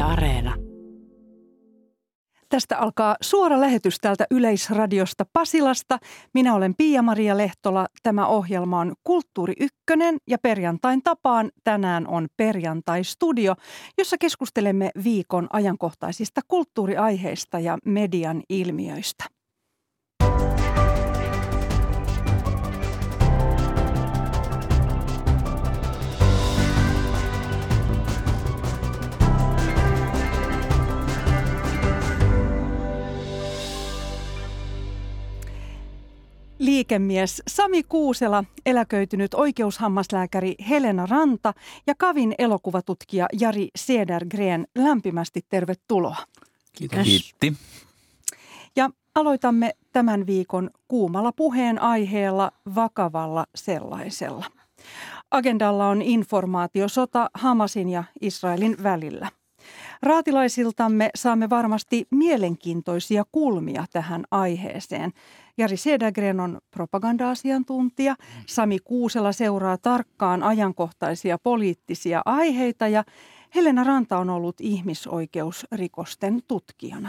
Areena. Tästä alkaa suora lähetys täältä Yleisradiosta Pasilasta. Minä olen Pia-Maria Lehtola. Tämä ohjelma on Kulttuuri Ykkönen ja perjantain tapaan tänään on Perjantai-studio, jossa keskustelemme viikon ajankohtaisista kulttuuriaiheista ja median ilmiöistä. Liikemies Sami Kuusela, eläköitynyt oikeushammaslääkäri Helena Ranta ja Kavin elokuvatutkija Jari Cedergren, lämpimästi tervetuloa. Kiitos. Kiitti. Ja aloitamme tämän viikon kuumalla puheenaiheella, vakavalla sellaisella. Agendalla on informaatiosota Hamasin ja Israelin välillä. Raatilaisiltamme saamme varmasti mielenkiintoisia kulmia tähän aiheeseen. Jari Cedergren on propaganda-asiantuntija. Sami Kuusela seuraa tarkkaan ajankohtaisia poliittisia aiheita ja Helena Ranta on ollut ihmisoikeusrikosten tutkijana.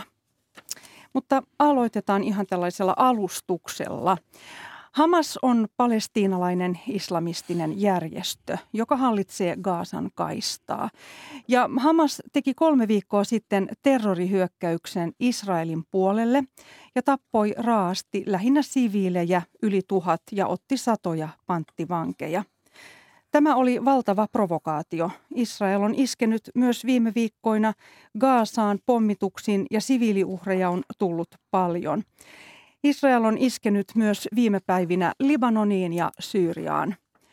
Mutta aloitetaan ihan tällaisella alustuksella. Hamas on palestiinalainen islamistinen järjestö, joka hallitsee Gazan kaistaa. Ja Hamas teki 3 viikkoa sitten terrorihyökkäyksen Israelin puolelle ja tappoi raasti lähinnä siviilejä yli 1000 ja otti satoja panttivankeja. Tämä oli valtava provokaatio. Israel on iskenyt myös viime viikkoina Gazaan pommituksiin ja siviiliuhreja on tullut paljon. Israel on iskenyt myös viime päivinä Libanoniin ja Syyriaan.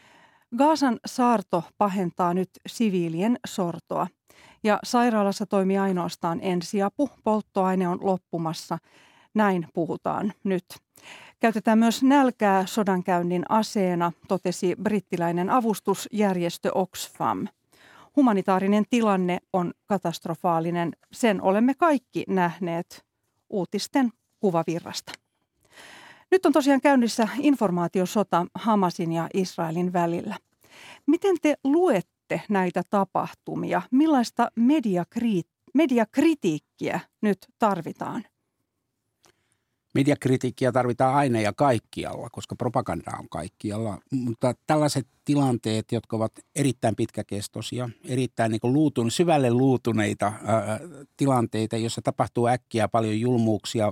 Gazan saarto pahentaa nyt siviilien sortoa ja sairaalassa toimii ainoastaan ensiapu. Polttoaine on loppumassa. Näin puhutaan nyt. Käytetään myös nälkää sodankäynnin aseena, totesi brittiläinen avustusjärjestö Oxfam. Humanitaarinen tilanne on katastrofaalinen. Sen olemme kaikki nähneet uutisten kuvavirrasta. Nyt on tosiaan käynnissä informaatiosota Hamasin ja Israelin välillä. Miten te luette näitä tapahtumia? Millaista mediakritiikkiä nyt tarvitaan? Mediakritiikkiä tarvitaan aina ja kaikkialla, koska propaganda on kaikkialla. Mutta tällaiset tilanteet, jotka ovat erittäin pitkäkestoisia, erittäin syvälle luutuneita tilanteita, joissa tapahtuu äkkiä paljon julmuuksia,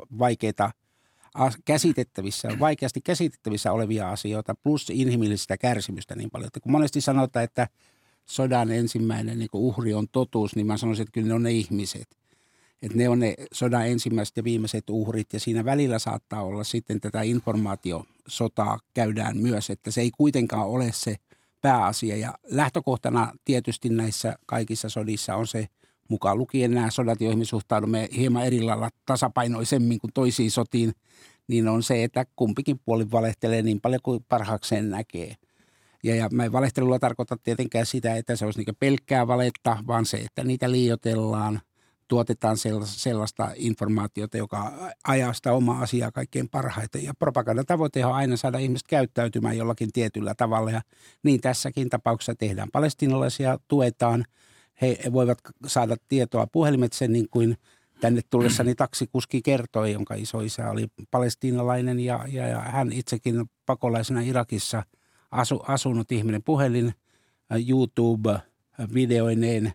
vaikeasti käsitettävissä olevia asioita, plus inhimillistä kärsimystä niin paljon. Että kun monesti sanotaan, että sodan ensimmäinen uhri on totuus, niin mä sanoisin, että kyllä ne on ne ihmiset. Että ne on ne sodan ensimmäiset ja viimeiset uhrit ja siinä välillä saattaa olla sitten tätä informaatiosotaa käydään myös, että se ei kuitenkaan ole se pääasia. Ja lähtökohtana tietysti näissä kaikissa sodissa on se, mukaan lukien nämä sodat, joihin me suhtaudumme hieman eri lailla tasapainoisemmin kuin toisiin sotiin, niin on se, että kumpikin puoli valehtelee niin paljon kuin parhaakseen näkee. Ja mä en valehtelulla tarkoita tietenkään sitä, että se olisi pelkkää valetta, vaan se, että niitä liioitellaan, tuotetaan sellaista informaatiota, joka ajaa sitä omaa asiaa kaikkein parhaiten. Ja propagandatavoite on aina saada ihmiset käyttäytymään jollakin tietyllä tavalla. Ja niin tässäkin tapauksessa tehdään. Palestiinalaisia tuetaan. He voivat saada tietoa puhelimitse, niin kuin tänne tullessani taksikuski kertoi, jonka isoisä oli palestiinalainen. Ja hän itsekin pakolaisena Irakissa asunut ihminen, puhelin, YouTube-videoineen.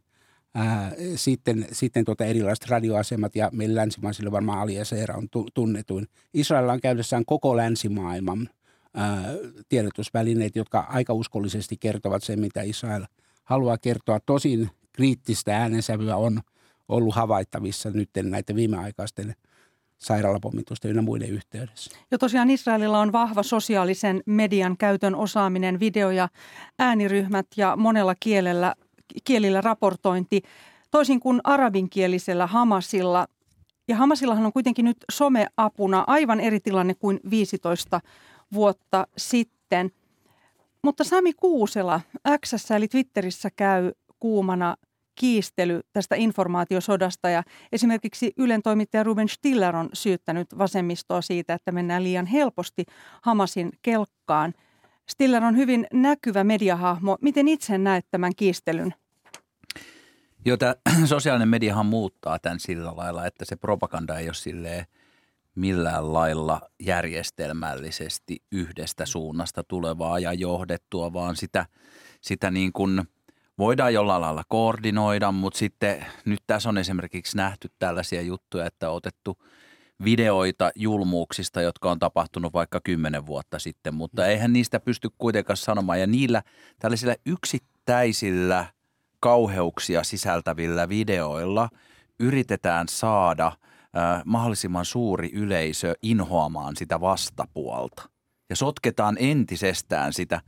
Sitten erilaiset radioasemat ja meillä länsimaisille varmaan Al Jazeera on tunnetuin. Israelilla on käydessään koko länsimaailman tiedotusvälineet, jotka aika uskollisesti kertovat sen, mitä Israel haluaa kertoa. Tosin kriittistä äänensävyä on ollut havaittavissa nyt näiden viimeaikaisten sairaalapommitusten ynnä muiden yhteydessä. Ja tosiaan Israelilla on vahva sosiaalisen median käytön osaaminen, video- ja ääniryhmät ja monella kielillä raportointi, toisin kuin arabinkielisellä Hamasilla. Ja Hamasillahan on kuitenkin nyt someapuna aivan eri tilanne kuin 15 vuotta sitten. Mutta Sami Kuusela, X:ssä eli Twitterissä käy kuumana kiistely tästä informaatiosodasta ja esimerkiksi Ylen toimittaja Ruben Stiller on syyttänyt vasemmistoa siitä, että mennään liian helposti Hamasin kelkkaan. Stiller on hyvin näkyvä mediahahmo. Miten itse näet tämän kiistelyn? Joo, tämä sosiaalinen mediahan muuttaa tämän sillä lailla, että se propaganda ei ole silleen millään lailla järjestelmällisesti yhdestä suunnasta tulevaa ja johdettua, vaan sitä niin kuin voidaan jollain lailla koordinoida, mutta sitten nyt tässä on esimerkiksi nähty tällaisia juttuja, että on otettu videoita julmuuksista, jotka on tapahtunut vaikka 10 vuotta sitten, mutta eihän niistä pysty kuitenkaan sanomaan. Ja niillä tällaisilla yksittäisillä kauheuksia sisältävillä videoilla yritetään saada mahdollisimman suuri yleisö inhoamaan sitä vastapuolta. Ja sotketaan entisestään sitä,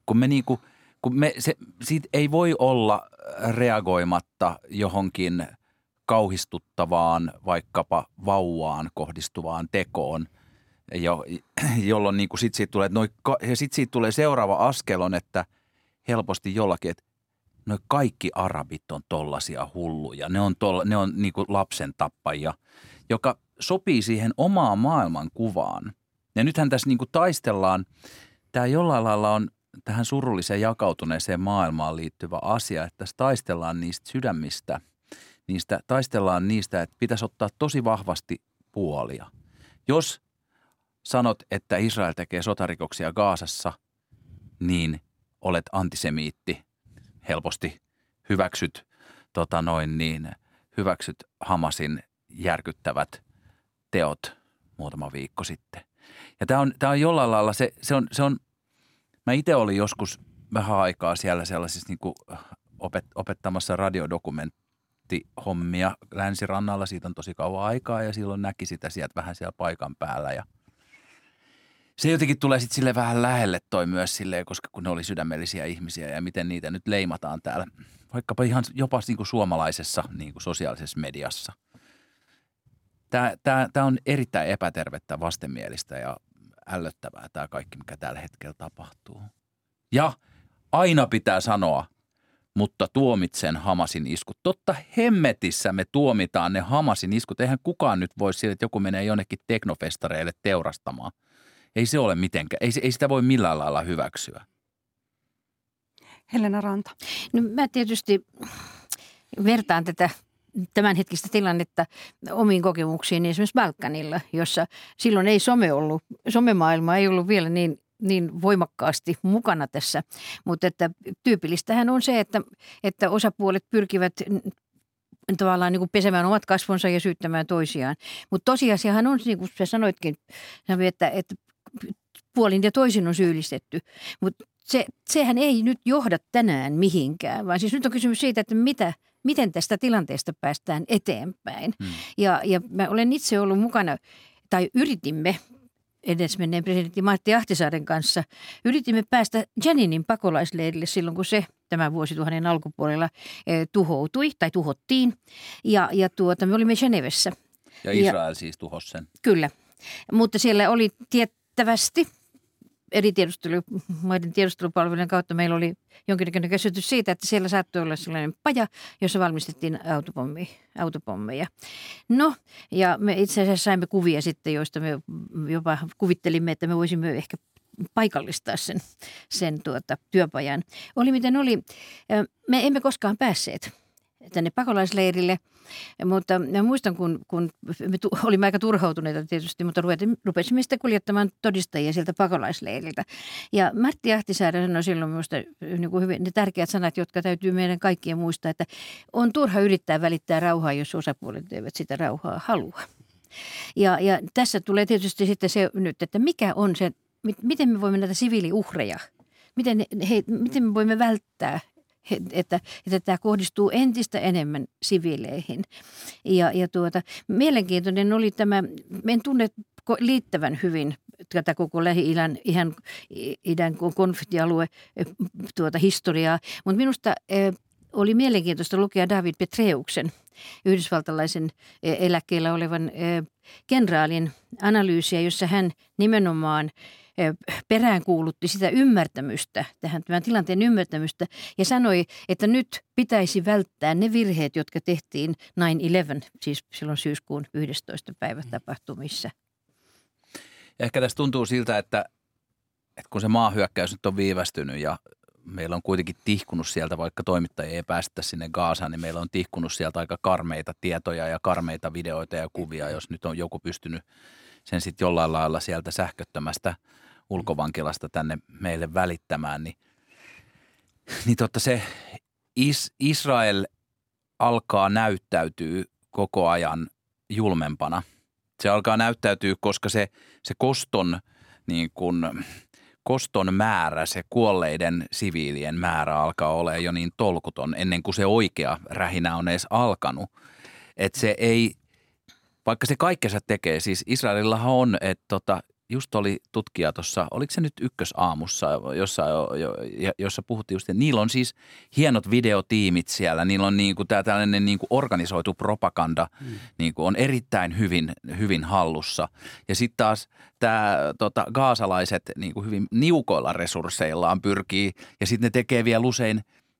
siitä ei voi olla reagoimatta johonkin kauhistuttavaan vaikkapa vauvaan kohdistuvaan tekoon, jolloin niin kuin siitä tulee seuraava askel on, että helposti jollakin, että noi kaikki arabit on tollaisia hulluja, ne on niin kuin lapsen tappajia, joka sopii siihen omaan maailmankuvaan. Ja nythän tässä niin kuin taistellaan, tämä jollain lailla on tähän surulliseen jakautuneeseen maailmaan liittyvä asia, että tässä taistellaan niistä sydämistä, taistellaan niistä, että pitäisi ottaa tosi vahvasti puolia. Jos sanot, että Israel tekee sotarikoksia Gazassa, niin olet antisemiitti. Helposti hyväksyt Hamasin järkyttävät teot muutama viikko sitten. Ja tämä on jollain lailla, se on mä itse olin joskus vähän aikaa siellä sellaisissa niin kuin opettamassa radiodokumenttihommia Länsirannalla. Siitä on tosi kauan aikaa ja silloin näki sitä sieltä vähän siellä paikan päällä. Ja se jotenkin tulee sitten sille vähän lähelle toi myös silleen, koska kun ne oli sydämellisiä ihmisiä ja miten niitä nyt leimataan täällä, vaikkapa ihan jopa niin kuin suomalaisessa niin kuin sosiaalisessa mediassa. Tämä on erittäin epätervettä, vastenmielistä ja ällöttävää tämä kaikki, mikä tällä hetkellä tapahtuu. Ja aina pitää sanoa, mutta tuomitsen Hamasin iskut. Totta hemmetissä me tuomitaan ne Hamasin iskut. Eihän kukaan nyt voi sille, että joku menee jonnekin teknofestareille teurastamaan. Ei se ole mitenkään, ei sitä voi millään lailla hyväksyä. Helena Ranta. No mä tietysti vertaan tätä tämänhetkistä tilannetta omiin kokemuksiin esimerkiksi Balkanilla, jossa silloin ei somemaailma ei ollut vielä niin voimakkaasti mukana tässä, mutta että tyypillistähän on se, että osapuolet pyrkivät tavallaan niin kuin pesemään omat kasvonsa ja syyttämään toisiaan. Mutta tosiasiahan on, niin kuin sä sanoitkin, että puolin ja toisin on syyllistetty, mutta sehän ei nyt johda tänään mihinkään, vaan siis nyt on kysymys siitä, että miten tästä tilanteesta päästään eteenpäin. Ja mä olen itse ollut mukana, tai yritimme edesmenneen presidentti Martti Ahtisaaren kanssa, yritimme päästä Jeninin pakolaisleirille silloin, kun se tämän vuosituhannen alkupuolella tuhoutui tai tuhottiin. Ja me olimme Genevessä. Ja Israel siis tuhosi sen. Kyllä, mutta siellä oli tiettävästi eri maiden tiedustelupalvelujen kautta meillä oli jonkinnäköinen käsitys siitä, että siellä saattoi olla sellainen paja, jossa valmistettiin autopommeja. No, ja me itse asiassa saimme kuvia sitten, joista me jopa kuvittelimme, että me voisimme ehkä paikallistaa sen työpajan. Oli miten oli. Me emme koskaan päässeet tänne pakolaisleirille, mutta mä muistan, kun me olimme aika turhautuneita tietysti, mutta rupesimme sitten kuljettamaan todistajia sieltä pakolaisleiriltä. Ja Martti Ahtisaari sanoi silloin minusta niin kuin hyvin ne tärkeät sanat, jotka täytyy meidän kaikkien muistaa, että on turha yrittää välittää rauhaa, jos osapuolet eivät sitä rauhaa halua. Ja tässä tulee tietysti sitten se nyt, että mikä on se, miten me voimme näitä siviiliuhreja, miten me voimme välttää, että tämä kohdistuu entistä enemmän siviileihin. Ja mielenkiintoinen oli tämä, en tunne liittävän hyvin tätä koko Lähi-idän konfliktialue historiaa, mutta minusta oli mielenkiintoista lukea David Petraeuksen, yhdysvaltalaisen eläkkeellä olevan kenraalin analyysiä, jossa hän nimenomaan peräänkuulutti sitä ymmärtämystä, tämän tilanteen ymmärtämystä ja sanoi, että nyt pitäisi välttää ne virheet, jotka tehtiin 9/11, siis silloin syyskuun 11. päivä tapahtumissa. Ja ehkä tässä tuntuu siltä, että kun se maahyökkäys nyt on viivästynyt ja meillä on kuitenkin tihkunut sieltä, vaikka toimittajia ei päästä sinne Gazaan, niin meillä on tihkunut sieltä aika karmeita tietoja ja karmeita videoita ja kuvia, jos nyt on joku pystynyt sen sitten jollain lailla sieltä sähköttömästä ulkovankilasta tänne meille välittämään, niin se Israel alkaa näyttäytyä koko ajan julmempana. Se alkaa näyttäytyä, koska se koston määrä, se kuolleiden siviilien määrä alkaa olla jo niin tolkuton ennen kuin se oikea rähinä on edes alkanut. Että se ei, vaikka se kaikkensa tekee, siis Israelillahan on, että just oli tutkija tuossa, oliko se nyt Ykkösaamussa, jossa puhuttiin just, että niillä on siis hienot videotiimit siellä, niillä on niinku tällainen niinku organisoitu propaganda niinku on erittäin hyvin hallussa. Ja sitten taas tämä gaasalaiset niinku hyvin niukoilla resursseillaan pyrkii, ja sitten ne tekee vielä usein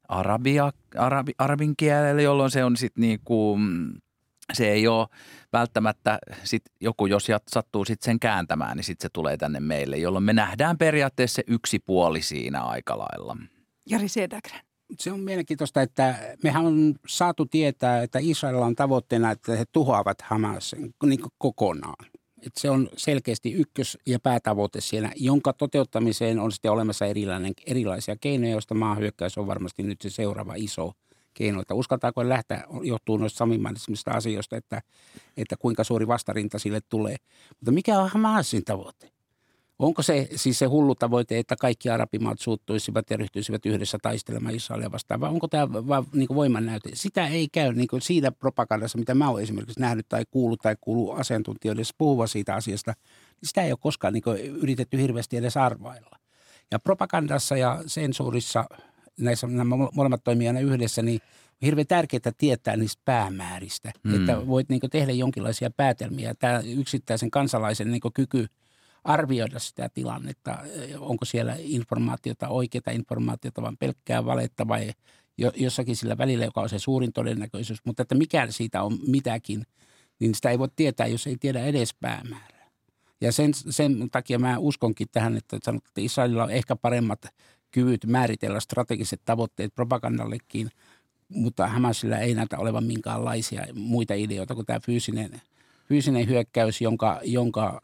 arabin kielellä, jolloin se on sitten niinku, se ei ole välttämättä sit joku, jos sattuu sitten sen kääntämään, niin sitten se tulee tänne meille, jolloin me nähdään periaatteessa se yksi puoli siinä aika lailla. Jari Cedergren. Se on mielenkiintoista, että mehän on saatu tietää, että Israelilla on tavoitteena, että he tuhoavat Hamasin niin kokonaan. Että se on selkeästi ykkös- ja päätavoite siellä, jonka toteuttamiseen on sitten olemassa erilaisia keinoja, joista maahyökkäys on varmasti nyt se seuraava iso keino. Että uskaltaako lähteä, johtuu noista Samin mainitsemista asioista, että kuinka suuri vastarinta sille tulee. Mutta mikä on Hamasin tavoite? Onko se siis se hullu tavoite, että kaikki arabimaat suuttuisivat ja ryhtyisivät yhdessä taistelemaan Israelia vastaan, vai onko tämä vaan niin voimannäyte? Sitä ei käy niin siinä propagandassa, mitä mä olen esimerkiksi nähnyt tai kuullut asiantuntijoille puhuva siitä asiasta, niin sitä ei ole koskaan niin yritetty hirveästi edes arvailla. Ja propagandassa ja sensuurissa, nämä molemmat toimii aina yhdessä, niin on hirveän tärkeää tietää niistä päämääristä, että voit niin tehdä jonkinlaisia päätelmiä. Tämä yksittäisen kansalaisen niin kyky arvioida sitä tilannetta, onko siellä informaatiota, oikeaa informaatiota, vaan pelkkää valetta vai jossakin sillä välillä, joka on se suurin todennäköisyys. Mutta että mikä siitä on mitäkin, niin sitä ei voi tietää, jos ei tiedä edes päämäärää. Ja sen takia mä uskonkin tähän, että sanot, että Israelilla on ehkä paremmat kyvyt määritellä strategiset tavoitteet propagandallekin, mutta Hamasilla ei näytä olevan minkäänlaisia muita ideoita kuin tämä fyysinen hyökkäys, jonka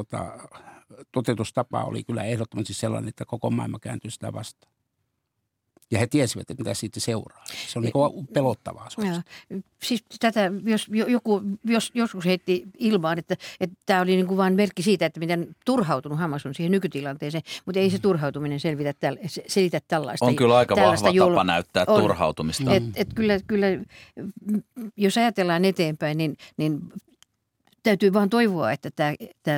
toteutustapa oli kyllä ehdottomasti sellainen, että koko maailma kääntyi sitä vastaan. Ja he tiesivät, että mitä siitä seuraa. Se on niin pelottavaa. Siis tätä, jos joskus heitti ilmaan, että tämä oli niin kuin vain merkki siitä, että miten turhautunut Hamas on siihen nykytilanteeseen, mutta ei se turhautuminen selitä tällaista. On kyllä aika vahva tapa näyttää turhautumista. Kyllä, jos ajatellaan eteenpäin, niin täytyy vaan toivoa, että tämä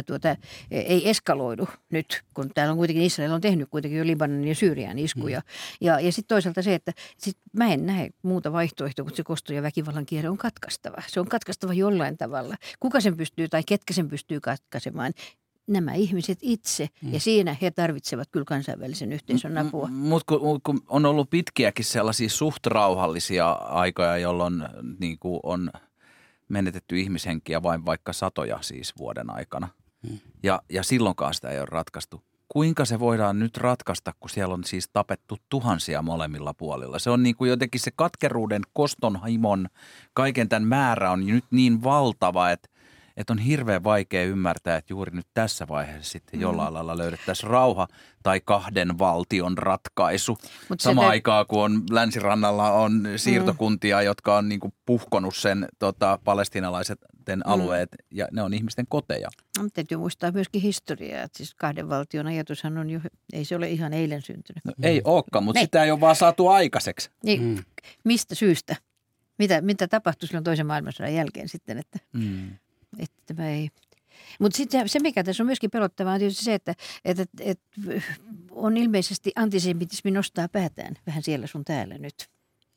ei eskaloidu nyt, kun täällä on kuitenkin Israel on tehnyt kuitenkin jo Libanonin ja Syyrian iskuja. Ja sitten toisaalta se, että mä en näe muuta vaihtoehtoa, kun se kosto- ja väkivallan kierre on katkaistava. Se on katkaistava jollain tavalla. Kuka sen pystyy tai ketkä sen pystyy katkaisemaan? Nämä ihmiset itse, ja siinä he tarvitsevat kyllä kansainvälisen yhteisön apua. Mutta kun on ollut pitkiäkin sellaisia suht rauhallisia aikoja, jolloin niin kuin on menetetty ihmishenkiä vain vaikka satoja siis vuoden aikana. Ja silloinkaan sitä ei ole ratkaistu. Kuinka se voidaan nyt ratkaista, kun siellä on siis tapettu tuhansia molemmilla puolilla? Se on niin kuin jotenkin se katkeruuden, koston, himon, kaiken tämän määrä on nyt niin valtava, että on hirveän vaikea ymmärtää, että juuri nyt tässä vaiheessa sitten jollain lailla löydettäisiin rauha tai kahden valtion ratkaisu. Samaan aikaan, kun on länsirannalla on siirtokuntia, jotka on niin kuin puhkonut sen palestiinalaisten alueet, ja ne on ihmisten koteja. No, täytyy muistaa myöskin historiaa, että siis kahden valtion ajatushan on jo, ei se ole ihan eilen syntynyt. No, ei olekaan, mutta sitä ei ole vaan saatu aikaiseksi. Niin, mistä syystä? Mitä tapahtui silloin toisen maailmansodan jälkeen sitten, että tämä ei. Mutta sitten se, mikä tässä on myöskin pelottavaa, on tietysti se, että on ilmeisesti antisemitismi nostaa päätään vähän siellä sun täällä nyt.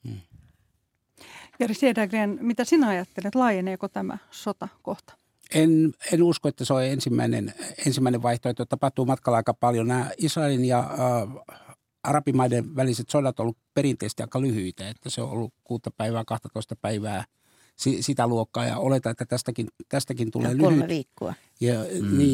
Jari Cedergren, mitä sinä ajattelet? Laajeneeko tämä sota kohta? En usko, että se on ensimmäinen vaihtoehto. Tapahtuu matkalla aika paljon. Nämä Israelin ja arabimaiden väliset sodat on ollut perinteisesti aika lyhyitä. Että se on ollut 6 päivää, 12 päivää. Sitä luokkaa ja oletan, että tästäkin tulee lyhyt. 3 viikkoa. Ja,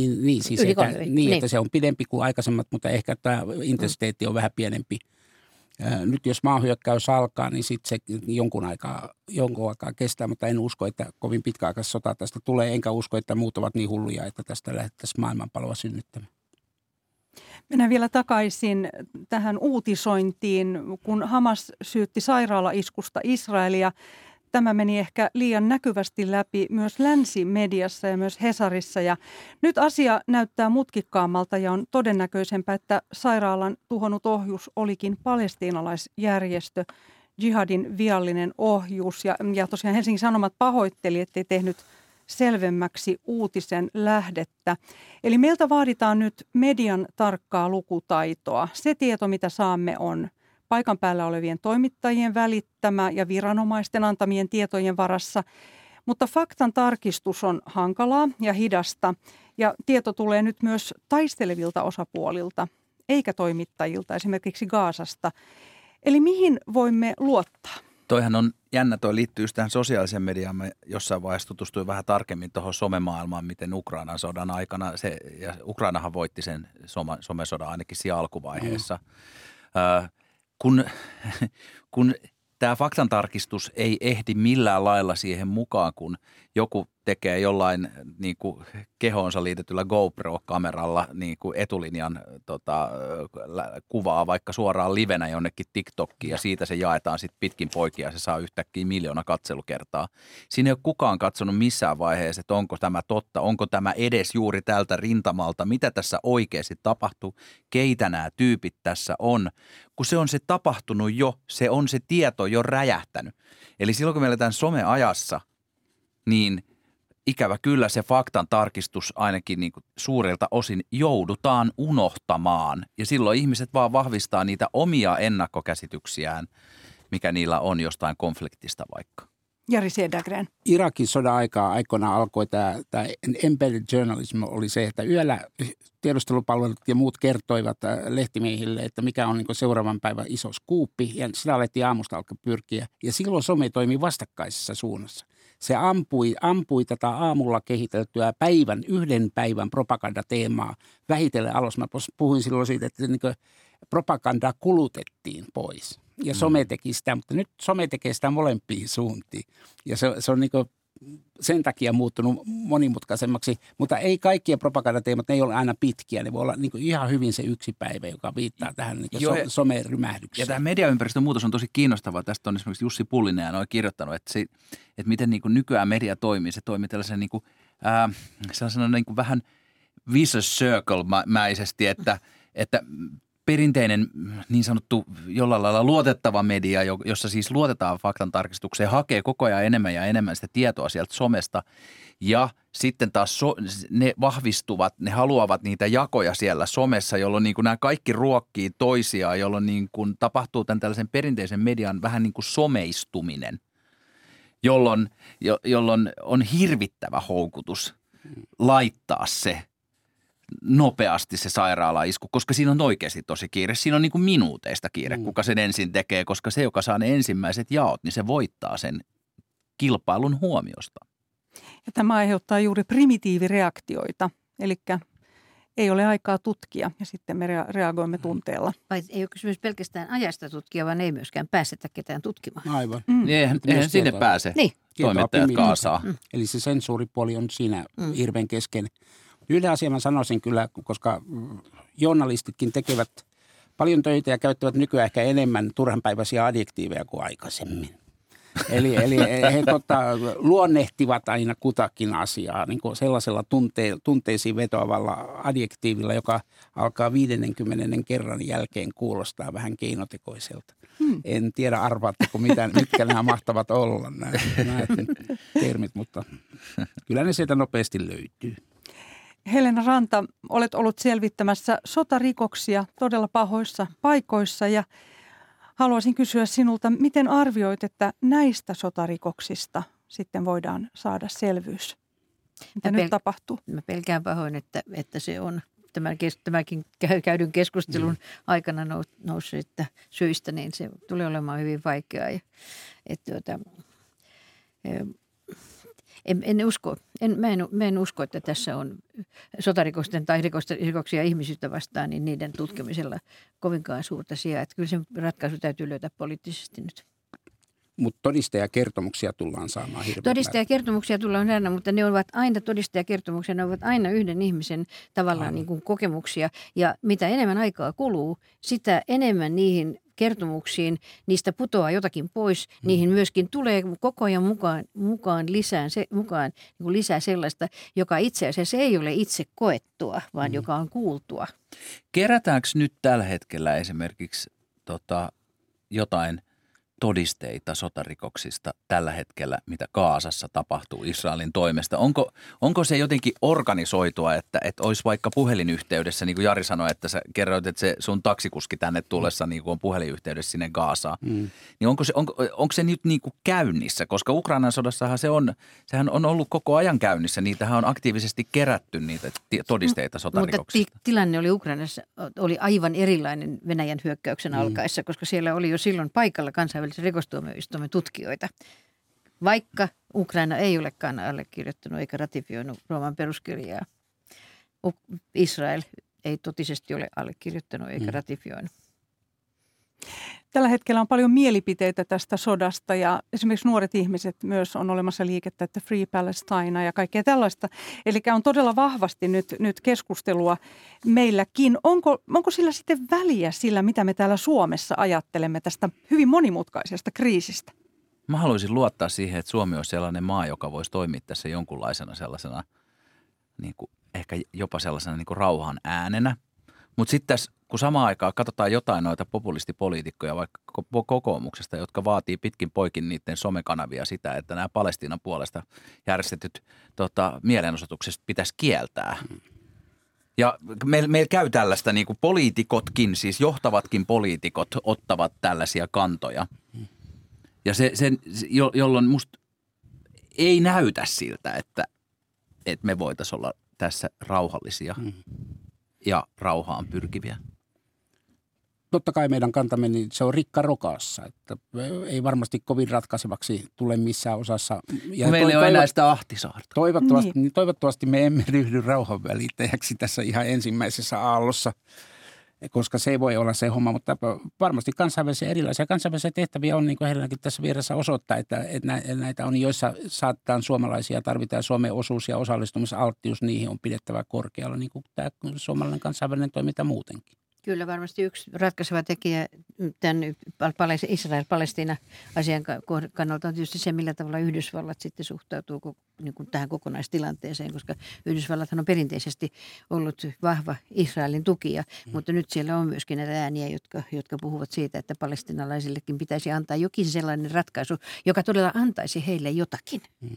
että se on pidempi kuin aikaisemmat, mutta ehkä tämä intensiteetti on vähän pienempi. Nyt jos maahyökkäys alkaa, niin sitten se jonkun aikaa kestää, mutta en usko, että kovin pitkäaikaista sota tästä tulee, enkä usko, että muut ovat niin hulluja, että tästä lähdettäisiin maailmanpaloa synnyttämään. Mennään vielä takaisin tähän uutisointiin, kun Hamas syytti sairaalaiskusta Israelia. Tämä meni ehkä liian näkyvästi läpi myös länsimediassa ja myös Hesarissa. Ja nyt asia näyttää mutkikkaammalta ja on todennäköisempää, että sairaalan tuhonnut ohjus olikin palestiinalaisjärjestö Jihadin viallinen ohjus. Ja tosiaan Helsingin Sanomat pahoitteli, ettei tehnyt selvemmäksi uutisen lähdettä. Eli meiltä vaaditaan nyt median tarkkaa lukutaitoa. Se tieto, mitä saamme, on paikan päällä olevien toimittajien välittämä ja viranomaisten antamien tietojen varassa. Mutta faktan tarkistus on hankalaa ja hidasta ja tieto tulee nyt myös taistelevilta osapuolilta, eikä toimittajilta, esimerkiksi Gazasta. Eli mihin voimme luottaa? Toihan on jännä, toi liittyy tähän sosiaaliseen mediaan. Mä jossain vaiheessa tutustuin vähän tarkemmin tuohon somemaailmaan, miten Ukrainan sodan aikana, ja Ukrainahan voitti sen somesodan ainakin siinä alkuvaiheessa. Kun tämä faktantarkistus ei ehdi millään lailla siihen mukaan, kun joku tekee jollain niin kuin kehoonsa liitetyllä GoPro-kameralla niin kuin etulinjan kuvaa vaikka suoraan livenä jonnekin TikTokiin ja siitä se jaetaan sitten pitkin poikia ja se saa yhtäkkiä 1 miljoona katselukertaa. Siinä ei ole kukaan katsonut missään vaiheessa, että onko tämä totta, onko tämä edes juuri tältä rintamalta, mitä tässä oikeasti tapahtuu, keitä nämä tyypit tässä on. Kun se on se tapahtunut jo, se on se tieto jo räjähtänyt. Eli silloin kun me eletään someajassa, niin ikävä kyllä se faktan tarkistus ainakin niin kuin suurilta osin joudutaan unohtamaan. Ja silloin ihmiset vaan vahvistaa niitä omia ennakkokäsityksiään, mikä niillä on jostain konfliktista vaikka. Jari Cedergren. Irakin sodan aikoina alkoi tämä embedded journalism oli se, että yöllä tiedustelupalvelut ja muut kertoivat lehtimiehille, että mikä on niin kuin seuraavan päivän iso skuuppi ja sitä alettiin aamusta alkaa pyrkiä ja silloin some toimi vastakkaisessa suunnassa. Se ampui tätä aamulla kehiteltyä yhden päivän propagandateemaa vähitellen alas. Mä puhuin silloin siitä, että niin propagandaa kulutettiin pois ja some teki sitä, mutta nyt some tekee sitä molempiin suuntiin. Ja se on niin sen takia muuttunut monimutkaisemmaksi, mutta ei kaikkia propagandateemat, ne ei ole aina pitkiä. Ne voi olla niin ihan hyvin se yksi päivä, joka viittaa tähän niin somerymähdykseen. Ja tämä mediaympäristön muutos on tosi kiinnostavaa. Tästä on esimerkiksi Jussi Pullinen ja on kirjoittanut, että miten niin kuin nykyään media toimii. Se toimii tällaisen niin kuin, niin kuin vähän vicious circle-mäisesti, että perinteinen niin sanottu jollain lailla luotettava media, jossa siis luotetaan faktan tarkistukseen, hakee koko ajan enemmän ja enemmän sitä tietoa sieltä somesta ja sitten taas ne vahvistuvat, ne haluavat niitä jakoja siellä somessa, jolloin niin kuin nämä kaikki ruokkii toisiaan, jolloin niin kuin tapahtuu tämän tällaisen perinteisen median vähän niin kuin someistuminen, jolloin on hirvittävä houkutus laittaa se nopeasti se sairaalaisku, koska siinä on oikeasti tosi kiire. Siinä on niin kuin minuuteista kiire, kuka sen ensin tekee, koska se, joka saa ne ensimmäiset jaot, niin se voittaa sen kilpailun huomiosta. Ja tämä aiheuttaa juuri primitiivireaktioita, eli ei ole aikaa tutkia ja sitten me reagoimme tunteella. Vai ei ole kysymys pelkästään ajasta tutkia, vaan ei myöskään päästetä ketään tutkimaan. Aivan. Eihän sinne pääse. Niin. Toimittajat kaasaa. Eli se sensuuripuoli on siinä hirveän kesken. Yhden asian mä sanoisin kyllä, koska journalistitkin tekevät paljon töitä ja käyttävät nykyään ehkä enemmän turhanpäiväisiä adjektiiveja kuin aikaisemmin. Eli he luonnehtivat aina kutakin asiaa niin kuin sellaisella tunteisiin vetoavalla adjektiivilla, joka alkaa 50 kerran jälkeen kuulostaa vähän keinotekoiselta. En tiedä arvaatteko mitkä nämä mahtavat olla nämä termit, mutta kyllä ne sieltä nopeasti löytyy. Helena Ranta, olet ollut selvittämässä sotarikoksia todella pahoissa paikoissa ja haluaisin kysyä sinulta, miten arvioit, että näistä sotarikoksista sitten voidaan saada selvyys? Mitä nyt tapahtuu? Mä pelkään pahoin, että se on tämäkin käydyn keskustelun aikana nousseista syistä, niin se tulee olemaan hyvin vaikeaa. En usko, että tässä on sotarikosten tai rikoksia ihmisyyttä vastaan, niin niiden tutkimisella kovinkaan suurta sijaa. Että kyllä se ratkaisu täytyy löytää poliittisesti nyt. Mutta todistajakertomuksia tullaan saamaan hirveän Todistajakertomuksia tullaan nähdä, mutta ne ovat aina todistajakertomuksia, ne ovat aina yhden ihmisen tavallaan niin kuin kokemuksia. Ja mitä enemmän aikaa kuluu, sitä enemmän niihin kertomuksiin, niistä putoaa jotakin pois, niihin myöskin tulee koko ajan mukaan lisää sellaista, joka itse asiassa ei ole itse koettua, vaan joka on kuultua. Kerätäänkö nyt tällä hetkellä esimerkiksi jotain todisteita sotarikoksista tällä hetkellä, mitä Gazassa tapahtuu Israelin toimesta? Onko se jotenkin organisoitua, että olisi vaikka puhelinyhteydessä, niin kuin Jari sanoi, että sä kerroit, että se sun taksikuski tänne tullessa niin kuin on puhelinyhteydessä sinne Gazaan, niin onko se nyt niin kuin käynnissä? Koska Ukrainan sodassahan sehän on ollut koko ajan käynnissä, niitähän on aktiivisesti kerätty niitä todisteita sotarikoksista. Mutta tilanne oli Ukrainassa oli aivan erilainen Venäjän hyökkäyksen alkaessa, koska siellä oli jo silloin paikalla kansainvälisen rikostuomioistuimen tutkijoita. Vaikka Ukraina ei olekaan allekirjoittanut eikä ratifioinut Rooman peruskirjaa, Israel ei totisesti ole allekirjoittanut eikä ratifioinut. Tällä hetkellä on paljon mielipiteitä tästä sodasta ja esimerkiksi nuoret ihmiset myös on olemassa liikettä, että Free Palestina ja kaikkea tällaista. Eli on todella vahvasti nyt keskustelua meilläkin. Onko sillä sitten väliä sillä, mitä me täällä Suomessa ajattelemme tästä hyvin monimutkaisesta kriisistä? Mä haluaisin luottaa siihen, että Suomi on sellainen maa, joka voisi toimia tässä jonkunlaisena sellaisena, niin kuin, ehkä jopa sellaisena niin kuin rauhan äänenä. Mutta sitten tässä, kun samaan aikaan katsotaan jotain noita populistipoliitikkoja vaikka kokoomuksesta, jotka vaatii pitkin poikin niiden somekanavia sitä, että nämä Palestiinan puolesta järjestetyt mielenosoitukset pitäisi kieltää. Ja meillä käy tällaista, niin kuin poliitikotkin, siis johtavatkin poliitikot ottavat tällaisia kantoja. Ja jolloin musta ei näytä siltä, että me voitaisiin olla tässä rauhallisia ja rauhaan pyrkiviä. Totta kai meidän kantamme, niin se on rikka rokassa, että ei varmasti kovin ratkaisevaksi tule missään osassa. Ja meillä ei ole enää sitä Ahtisaarta. Toivottavasti me emme ryhdy rauhanvälittäjäksi tässä ihan ensimmäisessä aallossa, koska se voi olla se homma, mutta varmasti erilaisia kansainvälisiä tehtäviä on, niin kuin heilläkin tässä vieressä osoittaa, että näitä on, joissa saatetaan suomalaisia, tarvitaan Suomen osuus ja osallistumisalttius, niihin on pidettävä korkealla, niin kuin tämä suomalainen kansainvälinen toiminta muutenkin. Kyllä varmasti yksi ratkaiseva tekijä tämän Israel-Palestiina-asian kannalta on tietysti se, millä tavalla Yhdysvallat sitten suhtautuu niin kuin tähän kokonaistilanteeseen, koska Yhdysvallathan on perinteisesti ollut vahva Israelin tukija, mutta nyt siellä on myöskin näitä ääniä, jotka puhuvat siitä, että palestiinalaisillekin pitäisi antaa jokin sellainen ratkaisu, joka todella antaisi heille jotakin.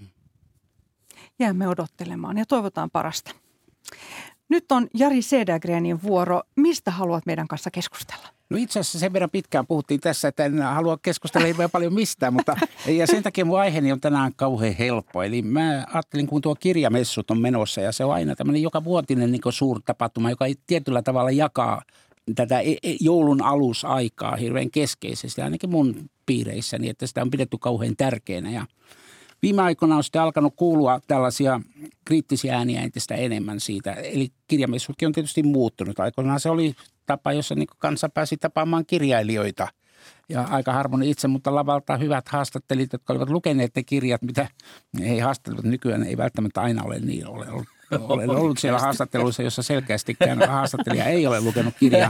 Jäämme odottelemaan ja toivotaan parasta. Nyt on Jari Cedergrenin vuoro. Mistä haluat meidän kanssa keskustella? No itse asiassa sen verran pitkään puhuttiin tässä, että en halua keskustella hirveän paljon mistään, mutta ja sen takia mun aiheeni on tänään kauhean helppo. Eli mä ajattelin, kun tuo kirjamessut on menossa ja se on aina tämmöinen joka vuotinen niin suurtapahtuma, joka tietyllä tavalla jakaa tätä joulun alusaikaa hirveän keskeisesti, ainakin mun piireissäni, että sitä on pidetty kauhean tärkeänä ja viime aikoina on sitten alkanut kuulua tällaisia kriittisiä ääniä entistä enemmän siitä. Eli kirjamessutkin on tietysti muuttunut. Aikoinaan se oli tapa, jossa niin kansa pääsi tapaamaan kirjailijoita. Ja aika harvoin itse, mutta lavalta hyvät haastattelijat, jotka olivat lukeneet ne kirjat, mitä he haastattelivat nykyään, ei välttämättä aina ole niin. Olen ollut siellä haastatteluissa, jossa selkeästikään haastattelija ei ole lukenut kirjaa.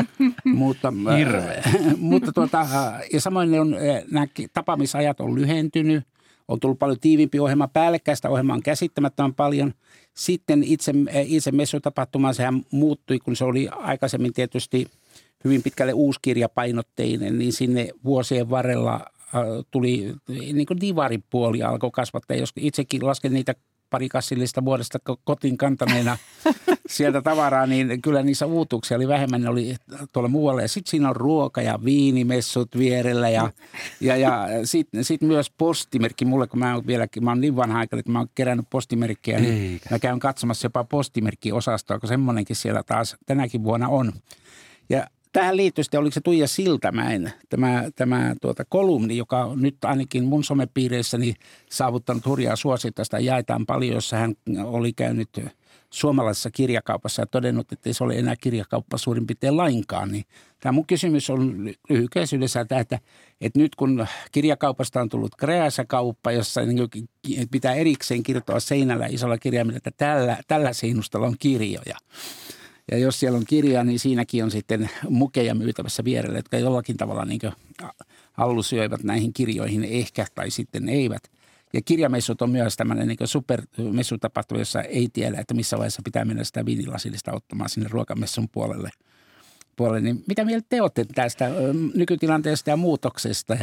Ja samoin nämä tapaamisajat on lyhentynyt. On tullut paljon tiiviimpi ohjelma, päällekkäistä ohjelmaa on käsittämättömän paljon. Sitten itse messutapahtuma, sehän muuttui, kun se oli aikaisemmin tietysti hyvin pitkälle uuskirjapainotteinen, niin sinne vuosien varrella tuli niin kuin divaripuoli alkoi kasvattaa. Jos itsekin lasken niitä parikassillista vuodesta kotiin kantaneena sieltä tavaraa, niin kyllä niissä uutuuksia oli vähemmän, ne oli tuolla muualla. Ja sitten siinä on ruoka- ja viinimessut vierellä ja sitten myös postimerkki. Mulle, kun mä oon niin vanha aika, että mä oon kerännyt postimerkkejä, niin mä käyn katsomassa jopa postimerkkiosastoa, kun semmoinenkin siellä taas tänäkin vuonna on. Ja tähän liittyy sitten, oliko se Tuija Siltamäen, tämä kolumni, joka on nyt ainakin mun somepiireissäni saavuttanut hurjaa suosiota, sitä jaetaan paljon, jossa hän oli käynyt suomalaisessa kirjakaupassa ja todennut, että ei se ole enää kirjakauppa suurin piirtein lainkaan. Niin tämä mun kysymys on lyhykäisyydessä tämä, että nyt kun kirjakaupasta on tullut Kreasa-kauppa, jossa pitää erikseen kirjoittaa seinällä isolla kirjaimella, että tällä seinustalla on kirjoja. Ja jos siellä on kirja, niin siinäkin on sitten mukeja myytävässä vierellä, jotka jollakin tavalla niin hallusioivat näihin kirjoihin ehkä tai sitten eivät. Ja kirjamessut on myös tämmöinen niin supermessutapahtuma, jossa ei tiedä, että missä vaiheessa pitää mennä sitä viinilasillista ottamaan sinne ruokamessun puolelle. Niin mitä mieltä te olette tästä nykytilanteesta ja muutoksesta?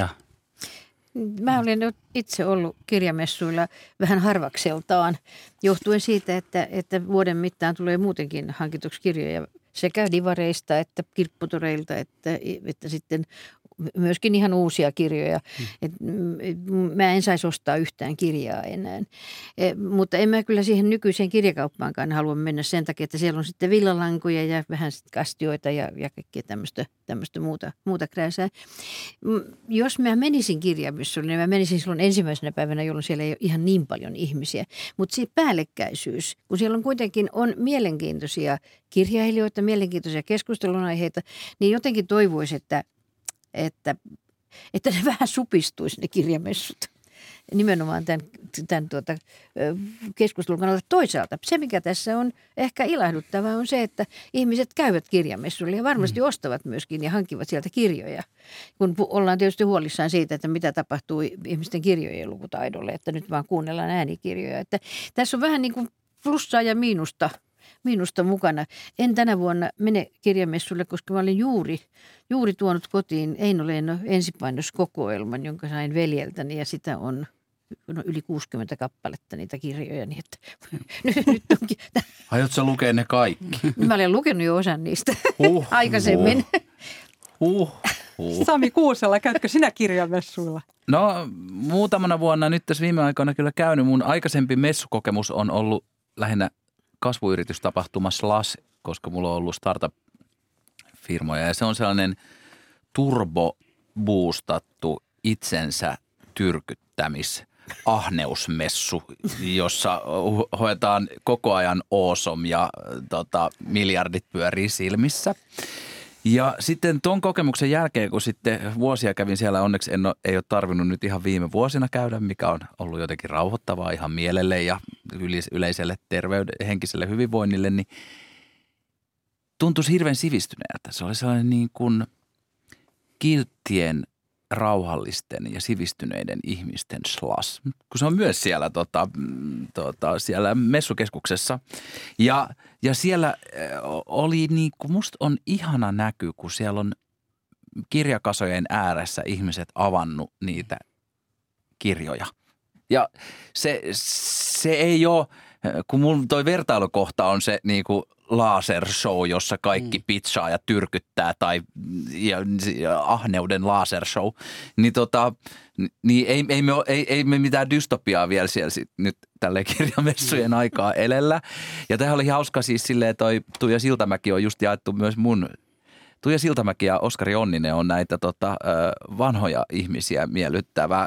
Mä olen itse ollut kirjamessuilla vähän harvakseltaan, johtuen siitä, että vuoden mittaan tulee muutenkin hankituksi kirjoja sekä divareista että kirpputoreilta, että sitten myöskin ihan uusia kirjoja. Mä en saisi ostaa yhtään kirjaa enää. Mutta en mä kyllä siihen nykyiseen kirjakauppaankaan halua mennä sen takia, että siellä on sitten villalankoja ja vähän kastioita ja kaikkea tämmöistä muuta krääsää. Jos mä menisin kirjamessuille, niin mä menisin silloin ensimmäisenä päivänä, jolloin siellä ei ole ihan niin paljon ihmisiä. Mutta se päällekkäisyys, kun siellä on kuitenkin mielenkiintoisia kirjailijoita, mielenkiintoisia keskustelunaiheita, niin jotenkin toivoisi, että ne vähän supistuisi ne kirjamessut. Nimenomaan tämän keskustelun kannalta. Toisaalta se, mikä tässä on ehkä ilahduttavaa, on se, että ihmiset käyvät kirjamessuille ja varmasti ostavat myöskin ja hankkivat sieltä kirjoja. Kun ollaan tietysti huolissaan siitä, että mitä tapahtuu ihmisten kirjojen lukutaidolle, että nyt vaan kuunnellaan äänikirjoja. Että tässä on vähän niin kuin plussaa ja miinusta mukana. En tänä vuonna mene kirjamessulle, koska mä olin juuri tuonut kotiin Eino Leino ensipainoskokoelman, jonka sain veljeltäni ja sitä on yli 60 kappaletta niitä kirjoja. Niin että, nyt onkin. Aiotko sä lukea ne kaikki? Mä olen lukenut jo osan niistä aikaisemmin. Sami Kuusela, käytkö sinä kirjamessuilla? No muutamana vuonna nyt tässä viime aikoina kyllä käynyt. Mun aikaisempi messukokemus on ollut lähinnä kasvuyritystapahtuma Slash, koska mulla on ollut startup-firmoja ja se on sellainen turbo-boostattu itsensä ahneusmessu, jossa hoetaan koko ajan awesome ja miljardit pyörii silmissä. Ja sitten ton kokemuksen jälkeen, kun sitten vuosia kävin siellä, onneksi ei ole tarvinnut nyt ihan viime vuosina käydä, mikä on ollut jotenkin rauhoittavaa ihan mielelle ja yleiselle henkiselle hyvinvoinnille, niin tuntuisi hirveän sivistyneeltä. Se oli sellainen niin kuin kilttien, rauhallisten ja sivistyneiden ihmisten slash, kun se on myös siellä, siellä messukeskuksessa. Ja siellä oli niin kuin, musta on ihana näky, kun siellä on kirjakasojen ääressä ihmiset avannut niitä kirjoja. Ja se ei ole, kun mun toi vertailukohta on se niin kuin lasershow, jossa kaikki pitchaa ja tyrkyttää ja ahneuden lasershow, niin ei me mitään dystopiaa vielä siellä nyt tälleen kirjamessujen aikaa elellä. Ja tämähän oli hauska siis silleen, että toi Tuija Siltamäki on just jaettu myös mun. Tuija Siltamäki ja Oskari Onninen on näitä vanhoja ihmisiä miellyttävä,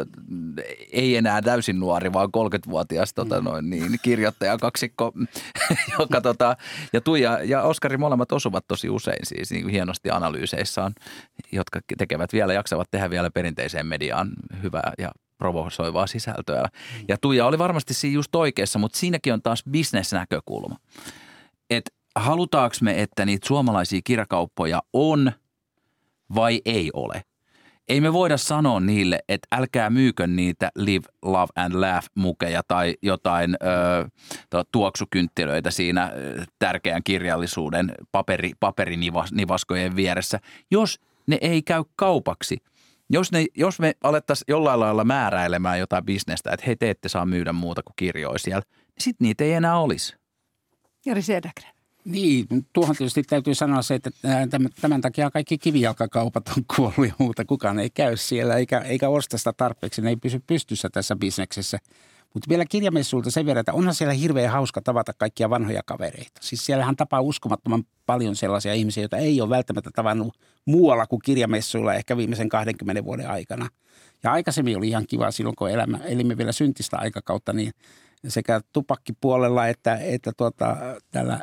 ei enää täysin nuori, vaan 30-vuotias kirjoittaja kaksikko, joka ja Tuija ja Oskari molemmat osuvat tosi usein siis niin kuin hienosti analyyseissaan, jotka jaksavat tehdä vielä perinteiseen mediaan hyvää ja provosoivaa sisältöä. Ja Tuija oli varmasti siinä just oikeassa, mutta siinäkin on taas bisnesnäkökulma, että halutaanko me, että niitä suomalaisia kirjakauppoja on vai ei ole? Ei me voida sanoa niille, että älkää myykö niitä Live, Love and Laugh-mukeja tai jotain tuoksukynttilöitä siinä tärkeän kirjallisuuden paperinivaskojen vieressä, jos ne ei käy kaupaksi. Jos me alettaisiin jollain lailla määräilemään jotain bisnestä, että hei, te ette saa myydä muuta kuin kirjoja siellä, niin sitten niitä ei enää olisi. Jari Cedergren. Niin, tuohon tietysti täytyy sanoa se, että tämän takia kaikki kivijalkakaupat on kuollut ja muuta. Kukaan ei käy siellä eikä osta sitä tarpeeksi, ne ei pysy pystyssä tässä bisneksessä. Mutta vielä kirjamessuilta sen verran, että onhan siellä hirveän hauska tavata kaikkia vanhoja kavereita. Siis siellähän tapaa uskomattoman paljon sellaisia ihmisiä, joita ei ole välttämättä tavannut muualla kuin kirjamessuilla ehkä viimeisen 20 vuoden aikana. Ja aikaisemmin oli ihan kiva silloin, kun elimme vielä syntistä aikakautta, niin sekä tupakkipuolella että tällä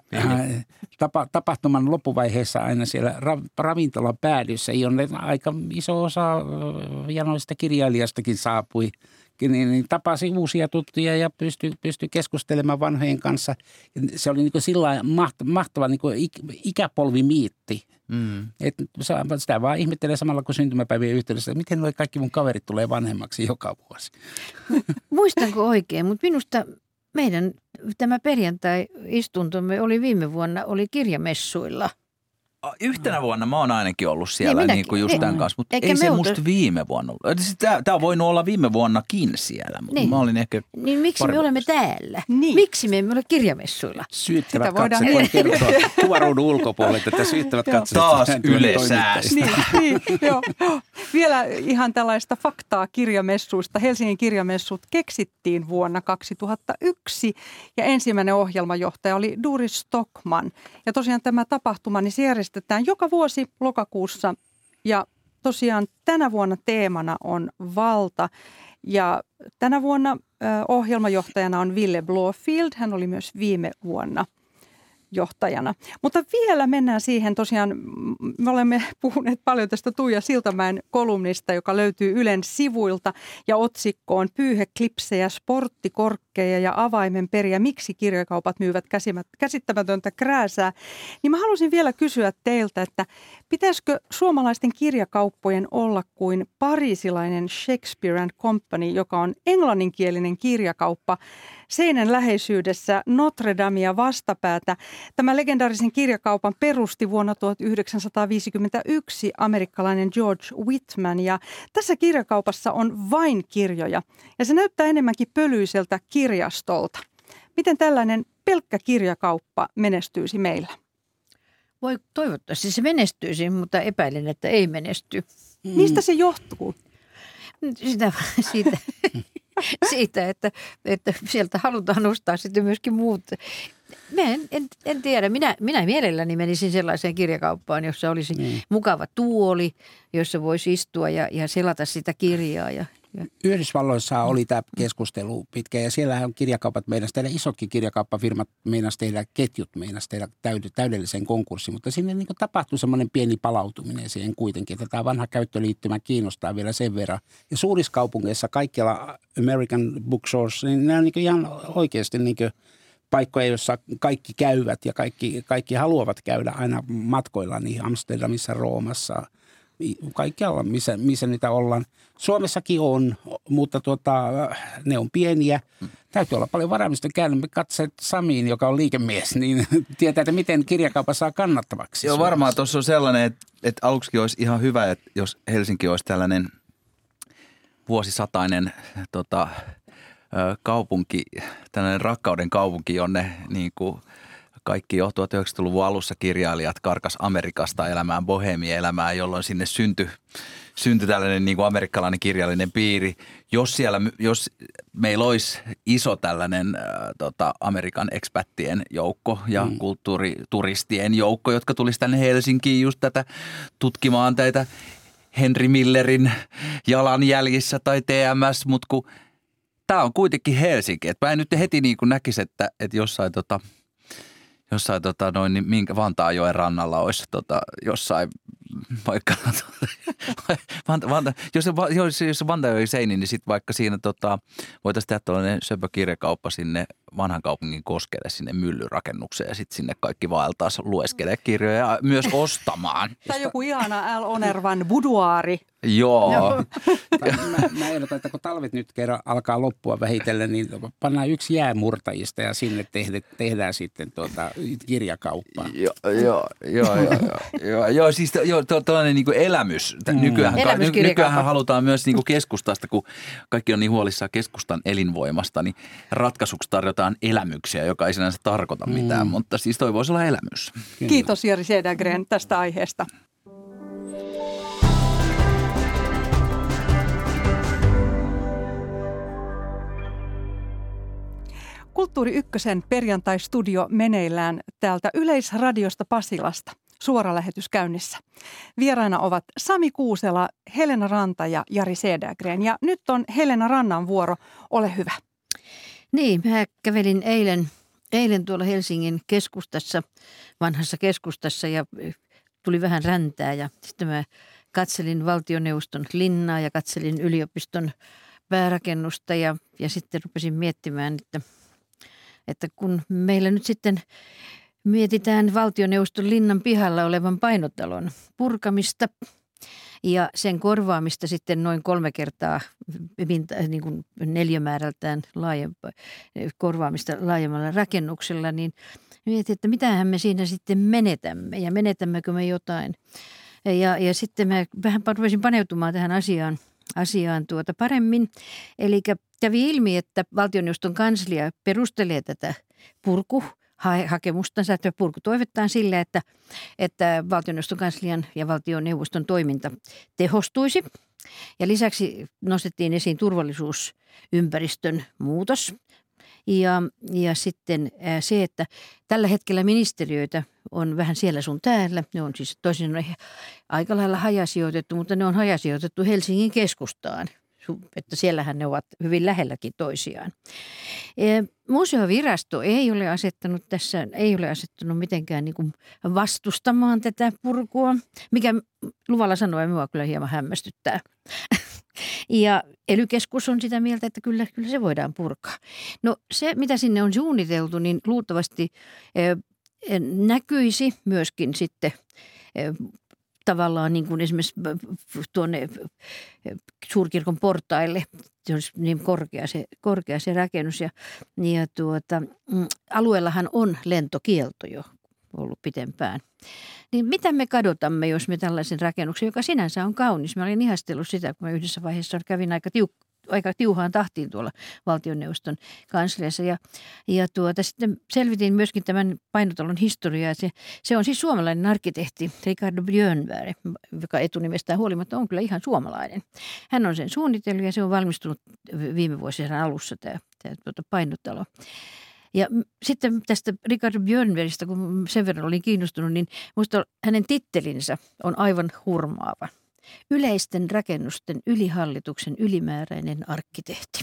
tapahtuman loppuvaiheessa aina siellä ravintolan päädyssä, jonne aika iso osa janoista kirjailijastakin saapui, niin tapasi uusia tuttuja ja pystyi keskustelemaan vanhojen kanssa. Se oli niin kuin sillä mahtava niin kuin ikäpolvimiitti. Että sitä vaan ihmettelee samalla kuin syntymäpäivien yhteydessä, että miten nuo kaikki mun kaverit tulee vanhemmaksi joka vuosi. Muistanko oikein, mutta minusta meidän tämä perjantai-istuntomme oli viime vuonna, oli kirjamessuilla. Yhtenä vuonna mä oon ainakin ollut siellä niin kuin just tämän kanssa, mutta ei se musta viime vuonna ollut. Tämä on voinut olla viime vuonnakin siellä, mutta mä olin ehkä niin miksi me olemme täällä? Niin. Miksi me emme ole kirjamessuilla? Syyttävät katsojat voi kertoa kuvaruudun ulkopuolelle, että syyttävät katsojat. Taas ylesäästä. Niin, joo. Vielä ihan tällaista faktaa kirjamessuista. Helsingin kirjamessut keksittiin vuonna 2001 ja ensimmäinen ohjelmajohtaja oli Doris Stockman. Ja tosiaan tämä tapahtuma, niin se järjestetään joka vuosi lokakuussa ja tosiaan tänä vuonna teemana on valta ja tänä vuonna ohjelmajohtajana on Ville Blåfield. Hän oli myös viime vuonna johtajana. Mutta vielä mennään siihen tosiaan, me olemme puhuneet paljon tästä Tuija Siltamäen kolumnista, joka löytyy Ylen sivuilta ja otsikkoon Pyyheklipsejä, sporttikorkkeja ja avaimenperiä, miksi kirjakaupat myyvät käsittämätöntä krääsää. Niin mä halusin vielä kysyä teiltä, että pitäisikö suomalaisten kirjakauppojen olla kuin pariisilainen Shakespeare and Company, joka on englanninkielinen kirjakauppa, seinän läheisyydessä Notre Damea vastapäätä. Tämä legendaarisen kirjakaupan perusti vuonna 1951 amerikkalainen George Whitman ja tässä kirjakaupassa on vain kirjoja ja se näyttää enemmänkin pölyiseltä kirjastolta. Miten tällainen pelkkä kirjakauppa menestyisi meillä? Voi toivottavasti se menestyisi, mutta epäilen, että ei menesty. Mistä se johtuu? Siitä, että sieltä halutaan ostaa sitten myöskin muut. En tiedä. Minä mielelläni menisin sellaiseen kirjakauppaan, jossa olisi mukava tuoli, jossa voisi istua ja selata sitä kirjaa. Yhdysvalloissa oli tämä keskustelu pitkä ja siellähän kirjakaupat meinasi tehdä, isotkin kirjakauppafirmat meinasi tehdä, ketjut meinasi tehdä täydellisen konkurssin, mutta sinne niin tapahtui semmoinen pieni palautuminen siihen kuitenkin, että tämä vanha käyttöliittymä kiinnostaa vielä sen verran. Ja suurissa kaupungeissa kaikkialla American Bookstores, niin nämä on niin ihan oikeasti niin paikkoja, joissa kaikki käyvät ja kaikki haluavat käydä aina matkoilla niin Amsterdamissa, Roomassa, kaikkialla, missä niitä ollaan. Suomessakin on, mutta ne on pieniä. Täytyy olla paljon varaamista. Käymme katseet Samiin, joka on liikemies, niin tietää, että miten kirjakauppa saa kannattavaksi. Joo, varmaan tuossa on sellainen, että aluksi olisi ihan hyvä, että jos Helsinki olisi tällainen vuosisatainen kaupunki, tällainen rakkauden kaupunki, jonne niin kuin kaikki jo 1900-luvun alussa kirjailijat karkas Amerikasta elämään, bohemielämään, jolloin sinne syntyi tällainen niin kuin amerikkalainen kirjallinen piiri. Jos meillä olisi iso tällainen Amerikan expattien joukko ja kulttuurituristien joukko, jotka tulisi tänne Helsinkiin just tätä tutkimaan tätä Henry Millerin jalanjäljissä tai TMS, mutta kun tämä on kuitenkin Helsinki. Että mä en nyt heti niin kuin näkisi, että jossain niin minkä Vantaajoen rannalla olisi jossain vaikka jos Vantaajoen seini, niin sitten vaikka siinä voitaisiin tehdä tällainen söpökirjakauppa sinne vanhan kaupungin koskelle sinne myllyrakennukseen ja sitten sinne kaikki vaeltaisiin lueskelee kirjoja ja myös ostamaan. Tai joku ihana Al Onervan buduaari. Joo. Mä ehdotan, että kun talvet nyt kerran alkaa loppua vähitellen, niin pannaan yksi jäämurtajista ja sinne tehdään sitten kirjakauppaa. Joo, siis tällainen niin kuin elämys. Nykyään halutaan myös niin kuin keskustasta, kun kaikki on niin huolissaan keskustan elinvoimasta, niin ratkaisuksi tarjotaan toivotaan elämyksiä, joka ei sinänsä tarkoita mitään, mutta siis toi voisi olla elämys. Kyllä. Kiitos Jari Cedergren tästä aiheesta. Kulttuuri Ykkösen perjantai-studio meneillään täältä Yleisradiosta Pasilasta. Suora lähetys käynnissä. Vieraina ovat Sami Kuusela, Helena Ranta ja Jari Cedergren. Ja nyt on Helena Rannan vuoro. Ole hyvä. Niin, mä kävelin eilen tuolla Helsingin keskustassa, vanhassa keskustassa ja tuli vähän räntää ja sitten mä katselin valtioneuvoston linnaa ja katselin yliopiston päärakennusta ja sitten rupesin miettimään, että kun meillä nyt sitten mietitään valtioneuvoston linnan pihalla olevan painotalon purkamista ja sen korvaamista sitten noin 3 kertaa niin kuin neliömäärältään korvaamista laajemmalla rakennuksella, niin mietin, että mitähän me siinä sitten menetämme ja menetämmekö me jotain. Ja sitten mä vähän rupesin paneutumaan tähän asiaan paremmin. Eli kävi ilmi, että valtioneuvoston kanslia perustelee tätä hakemustansa, että purkutoivettaan sillä, että valtioneuvoston kanslian ja valtioneuvoston toiminta tehostuisi. Ja lisäksi nostettiin esiin turvallisuusympäristön muutos. Ja sitten se, että tällä hetkellä ministeriöitä on vähän siellä sun täällä. Ne on siis toisin aika lailla hajasijoitettu, mutta ne on hajasijoitettu Helsingin keskustaan. Että siellähän ne ovat hyvin lähelläkin toisiaan. Museovirasto ei ole asettanut mitenkään niin kuin vastustamaan tätä purkua, mikä luvalla sanoen minua kyllä hieman hämmästyttää. Ja ELY-keskus on sitä mieltä, että kyllä se voidaan purkaa. No se, mitä sinne on suunniteltu, niin luultavasti näkyisi myöskin sitten tavallaan niin kuin esimerkiksi tuonne Suurkirkon portaille. Se olisi niin korkea se rakennus ja alueellahan on lentokielto jo ollut pitempään. Niin mitä me kadotamme, jos me tällaisen rakennuksen, joka sinänsä on kaunis. Mä olin ihastellut sitä, kun mä yhdessä vaiheessa kävin aika tiuhaan tahtiin tuolla valtioneuvoston kansliassa. Ja sitten selvitin myöskin tämän painotalon historiaa. Se on siis suomalainen arkkitehti Ricardo Björnberg, joka etunimestään huolimatta on kyllä ihan suomalainen. Hän on sen suunnitellut ja se on valmistunut viime vuosien alussa tämä painotalo. Ja sitten tästä Ricardo Björnbergistä, kun sen verran olin kiinnostunut, niin minusta hänen tittelinsä on aivan hurmaava. Yleisten rakennusten ylihallituksen ylimääräinen arkkitehti.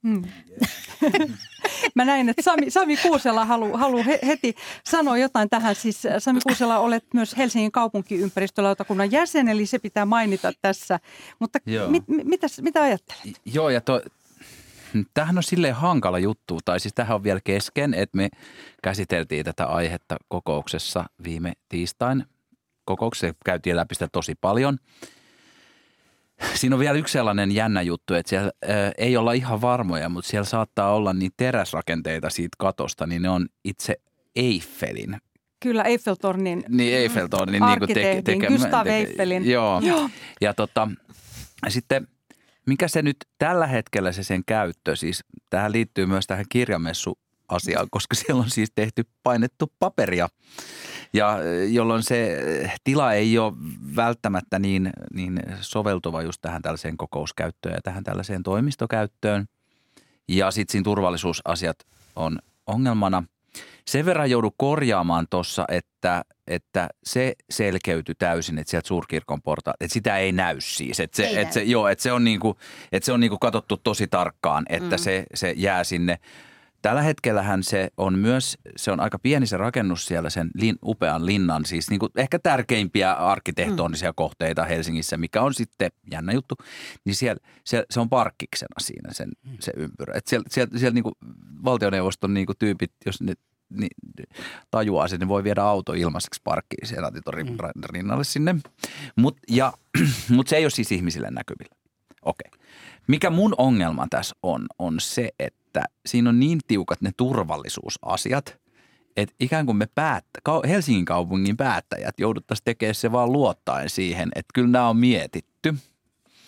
Mä näin, että Sami Kuusela haluaa heti sanoa jotain tähän. Siis Sami Kuusela, olet myös Helsingin kaupunkiympäristölautakunnan jäsen, eli se pitää mainita tässä. Mutta mitä ajattelet? Joo, ja tämähän on silleen hankala juttu, tai siis tämähän on vielä kesken, että me käsiteltiin tätä aihetta kokouksessa viime tiistain. Kokouksessa käytiin läpi sitä tosi paljon. Siinä on vielä yksi sellainen jännä juttu, että siellä ei olla ihan varmoja, mutta siellä saattaa olla niin teräsrakenteita siitä katosta, niin ne on itse Eiffelin. Kyllä, Eiffeltornin. Niin, Eiffeltornin. Arkkitehdin, Gustav Eiffelin. Joo. Ja sitten mikä se nyt tällä hetkellä sen käyttö, siis tähän liittyy myös tähän kirjamessuasiaan, koska siellä on siis painettu paperia. Ja jolloin se tila ei ole välttämättä niin soveltuva just tähän tällaiseen kokouskäyttöön ja tähän tällaiseen toimistokäyttöön. Ja sitten siinä turvallisuusasiat on ongelmana. Sen verran joudun korjaamaan tuossa, että se selkeytyi täysin, että sieltä Suurkirkon portaalta, että sitä ei näy siis. Että se on niinku katsottu tosi tarkkaan, että se jää sinne. Tällä hetkellähän se on aika pieni se rakennus siellä sen upean linnan, siis niinku ehkä tärkeimpiä arkkitehtonisia kohteita Helsingissä, mikä on sitten jännä juttu, niin se on parkkiksena siinä se ympyrä. Että siellä niinku valtioneuvoston niinku tyypit, jos ne tajuaa sen, niin voi viedä auto ilmaiseksi parkkiin Senaatitorin rinnalle sinne. Mutta se ei ole siis ihmisille näkyvillä. Okei. Mikä mun ongelma tässä on se, että siinä on niin tiukat ne turvallisuusasiat, että ikään kuin me Helsingin kaupungin päättäjät jouduttaisiin tekemään se vaan luottaen siihen, että kyllä nämä on mietitty.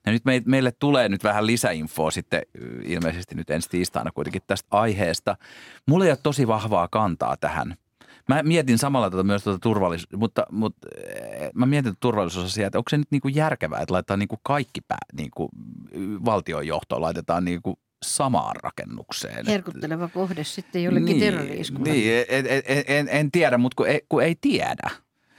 Ja nyt meille tulee nyt vähän lisäinfoa sitten ilmeisesti nyt ensi tiistaina kuitenkin tästä aiheesta. Mulla ei ole tosi vahvaa kantaa tähän. Mä mietin samalla myös mutta mä mietin turvallisuusasiaa, että onko se nyt niinku järkevää, että laitetaan niinku kaikki niinku valtionjohtoon laitetaan niinku samaan rakennukseen. Herkutteleva kohde sitten jollekin terrori-iskulle. Niin, en tiedä, mutta kun ei tiedä.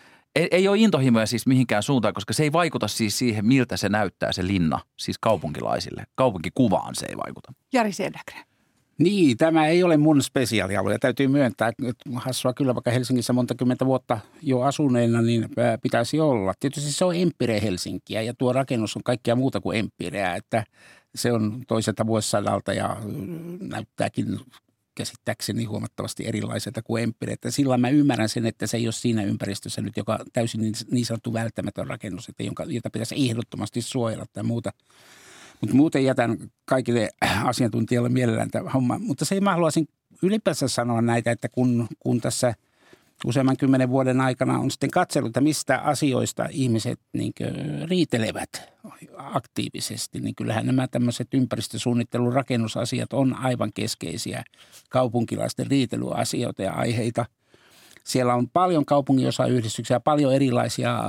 Ei ole intohimoja siis mihinkään suuntaan, koska se ei vaikuta siis siihen, miltä se näyttää se linna, siis kaupunkilaisille. Kaupunkikuvaan se ei vaikuta. Jari Cedergren. Niin, tämä ei ole mun spesiaalialue. Täytyy myöntää, että hassua kyllä vaikka Helsingissä monta kymmentä vuotta jo asuneena, niin pitäisi olla. Tietysti se on Empire Helsinkiä ja tuo rakennus on kaikkea muuta kuin Empireä, että se on toiselta vuosisadalta ja näyttääkin käsittääkseni huomattavasti erilaiselta kuin Empire. Että silloin mä ymmärrän sen, että se ei ole siinä ympäristössä nyt, joka täysin niin sanottu välttämätön rakennus, että jota pitäisi ehdottomasti suojella tai muuta. Mutta muuten jätän kaikille asiantuntijoille mielellään tämä homma. Mutta se mä haluaisin ylipäänsä sanoa näitä, että kun tässä useamman 10 vuoden aikana on sitten katsellut, että mistä asioista ihmiset niin riitelevät aktiivisesti, niin kyllähän nämä tämmöiset ympäristösuunnittelun rakennusasiat on aivan keskeisiä kaupunkilaisten riitelyasioita ja aiheita. Siellä on paljon kaupunginosayhdistyksiä, paljon erilaisia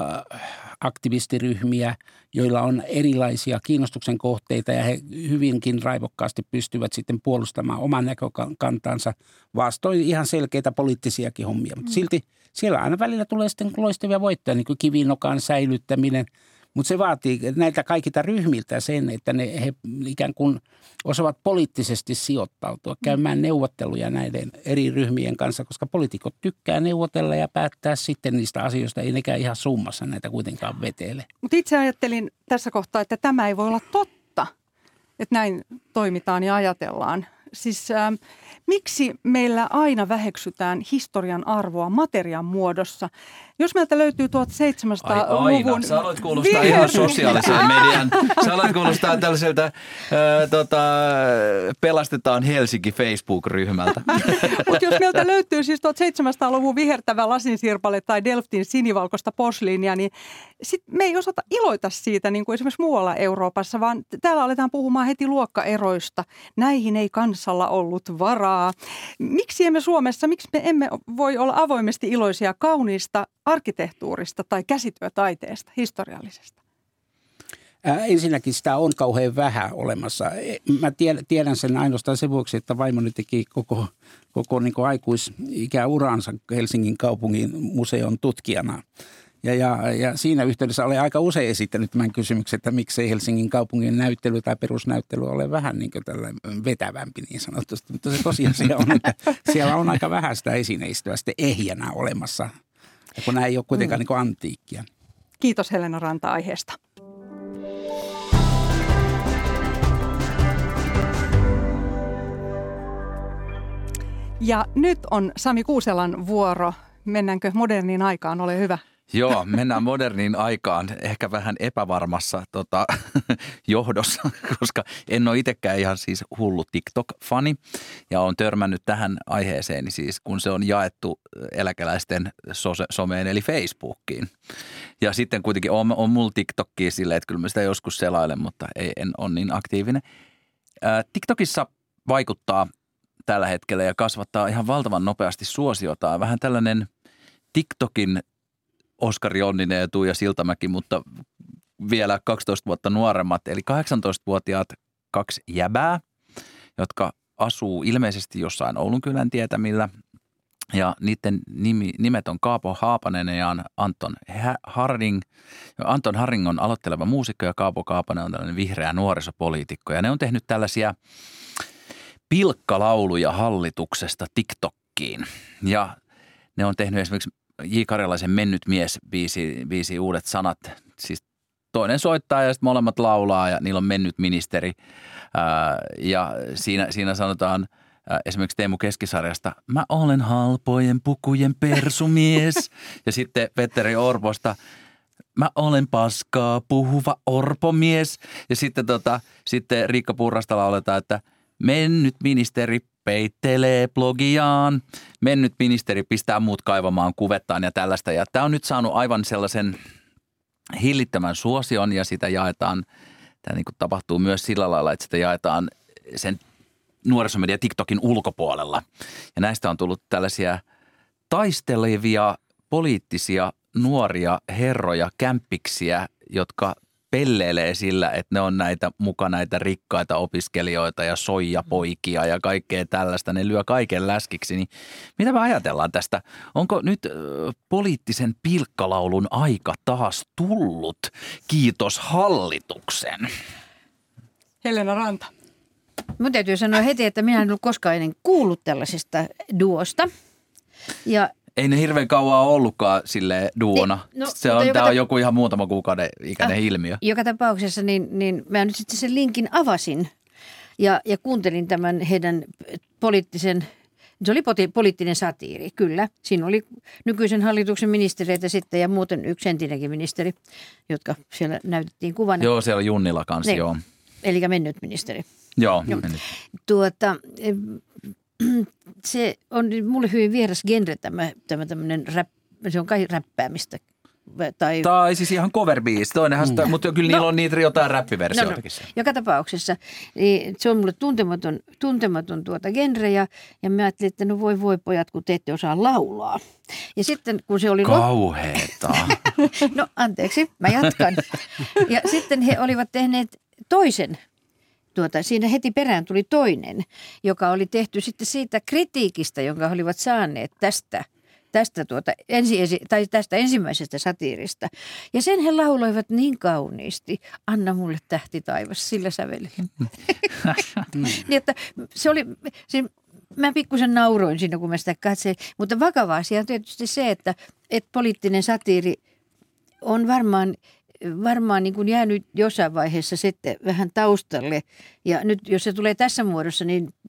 aktivistiryhmiä, joilla on erilaisia kiinnostuksen kohteita ja he hyvinkin raivokkaasti pystyvät sitten puolustamaan oman näkökantansa vastoin ihan selkeitä poliittisiakin hommia. Mutta silti siellä aina välillä tulee sitten loistavia voittoja, niin kuin kivinokan säilyttäminen. Mutta se vaatii näiltä kaikilta ryhmiltä sen, että he ikään kuin osaavat poliittisesti sijoittautua, käymään neuvotteluja näiden eri ryhmien kanssa, koska poliitikot tykkää neuvotella ja päättää sitten niistä asioista. Ei nekään ihan summassa näitä kuitenkaan vetele. Mutta itse ajattelin tässä kohtaa, että tämä ei voi olla totta, että näin toimitaan ja ajatellaan. Siis miksi meillä aina väheksytään historian arvoa materiaan muodossa? Jos meiltä löytyy 1700-luvun... Sä aloit kuulostaa ihan sosiaalisen median. Sä aloit kuulostaa tällaiselta pelastetaan Helsinki Facebook-ryhmältä. Mutta jos meiltä löytyy siis 1700-luvun vihertävä lasinsirpale tai Delftin sinivalkoista posliinia, niin sit me ei osata iloita siitä niin kuin esimerkiksi muualla Euroopassa, vaan täällä aletaan puhumaan heti luokkaeroista. Näihin ei kansalla ollut varaa. Miksi me emme voi olla avoimesti iloisia kauniista arkkitehtuurista tai käsityötaiteesta, historiallisesta? Ensinnäkin sitä on kauhean vähän olemassa. Mä tiedän sen ainoastaan sen vuoksi, että vaimoni teki koko niin kuin aikuisikäuransa Helsingin kaupungin museon tutkijana. Ja siinä yhteydessä olen aika usein esittänyt tämän kysymyksen, että miksei Helsingin kaupungin näyttely tai perusnäyttely ole vähän niin kuin tällainen vetävämpi niin sanotusti. Mutta se tosiasia on, että siellä on aika vähän sitä esineistöä sitten ehjänä olemassa, kun nämä ei ole kuitenkaan niin kuin antiikkia. Kiitos Helena Ranta aiheesta. Ja nyt on Sami Kuuselan vuoro. Mennäänkö moderniin aikaan? Ole hyvä. Joo, mennään moderniin aikaan, ehkä vähän epävarmassa johdossa, koska en ole itsekään ihan siis hullu TikTok-fani ja olen törmännyt tähän aiheeseen siis, kun se on jaettu eläkeläisten someen eli Facebookiin. Ja sitten kuitenkin on mulla TikTokia silleen, että kyllä mä sitä joskus selailen, mutta en ole niin aktiivinen. TikTokissa vaikuttaa tällä hetkellä ja kasvattaa ihan valtavan nopeasti suosiotaan. Vähän tällainen TikTokin Oskari Onninen ja Tuija Siltamäki, mutta vielä 12 vuotta nuoremmat, eli 18-vuotiaat 2 jäbää, jotka asuu ilmeisesti jossain Oulunkylän tietämillä. Ja niiden nimet on Kaapo Haapanen ja Anton Harring. Anton Harring on aloitteleva muusikko ja Kaapo Haapanen on tällainen vihreä nuorisopoliitikko. Ja ne on tehnyt tällaisia pilkkalauluja hallituksesta TikTokkiin. Ja ne on tehnyt esimerkiksi J. Karjalaisen Mennyt mies biisi uudet sanat. Siis toinen soittaa ja sitten molemmat laulaa ja niillä on mennyt ministeri. Ja siinä sanotaan esimerkiksi Teemu Keskisarjasta, mä olen halpojen pukujen persumies. Ja sitten Petteri Orposta, mä olen paskaa puhuva orpomies. Ja sitten Riikka Purrasta lauletaan, että mennyt ministeri peittelee blogiaan, mennyt ministeri pistää muut kaivamaan kuvettaan ja tällaista. Ja tämä on nyt saanut aivan sellaisen hillittömän suosion ja sitä jaetaan tämä niin kuin tapahtuu myös sillä lailla, että sitä jaetaan sen nuorisomedia TikTokin ulkopuolella. Ja näistä on tullut tällaisia taistelevia poliittisia nuoria herroja, kämppiksiä, jotka pelleilee sillä, että ne on näitä rikkaita opiskelijoita ja soijapoikia ja kaikkea tällaista. Ne lyö kaiken läskiksi. Niin mitä me ajatellaan tästä? Onko nyt poliittisen pilkkalaulun aika taas tullut? Kiitos hallituksen. Helena Ranta. Mun täytyy sanoa heti, että minä en ollut koskaan ennen kuullut tällaisesta duosta. Ja ei ne hirveän kauan ollutkaan silleen duona. Tämä on joku ihan muutama kuukauden ikäinen ilmiö. Joka tapauksessa niin mä nyt sitten sen linkin avasin ja kuuntelin tämän heidän poliittisen, se oli poliittinen satiiri, kyllä. Siinä oli nykyisen hallituksen ministereitä sitten ja muuten yksi entinenkin ministeri, jotka siellä näytettiin kuvan. Joo, siellä on Junnila kanssa, joo. Eli mennyt ministeri. Joo. Se on mulle hyvin vieras genre tämä tämmöinen se on kai räppäämistä. Tai siis ihan cover-biisi, mutta kyllä niillä on niitä jotain räppiversioitakin. Joka tapauksessa niin se on mulle tuntematon genre ja mä ajattelin, että no voi pojat, kun te ette osaa laulaa. Ja sitten kun se oli kauheeta. No anteeksi, mä jatkan. Ja sitten he olivat tehneet toisen. Siinä heti perään tuli toinen, joka oli tehty sitten siitä kritiikistä, jonka he olivat saaneet tästä ensimmäisestä satiirista. Ja sen he lauloivat niin kauniisti, anna mulle tähti taivas sillä sävelellä. Niin, että mä pikkusen nauroin siinä, kun mä sitä katselin. Mutta vakava asia on tietysti se, että poliittinen satiiri on varmaan niin kuin jäänyt jossain vaiheessa sitten vähän taustalle. Ja nyt jos se tulee tässä muodossa,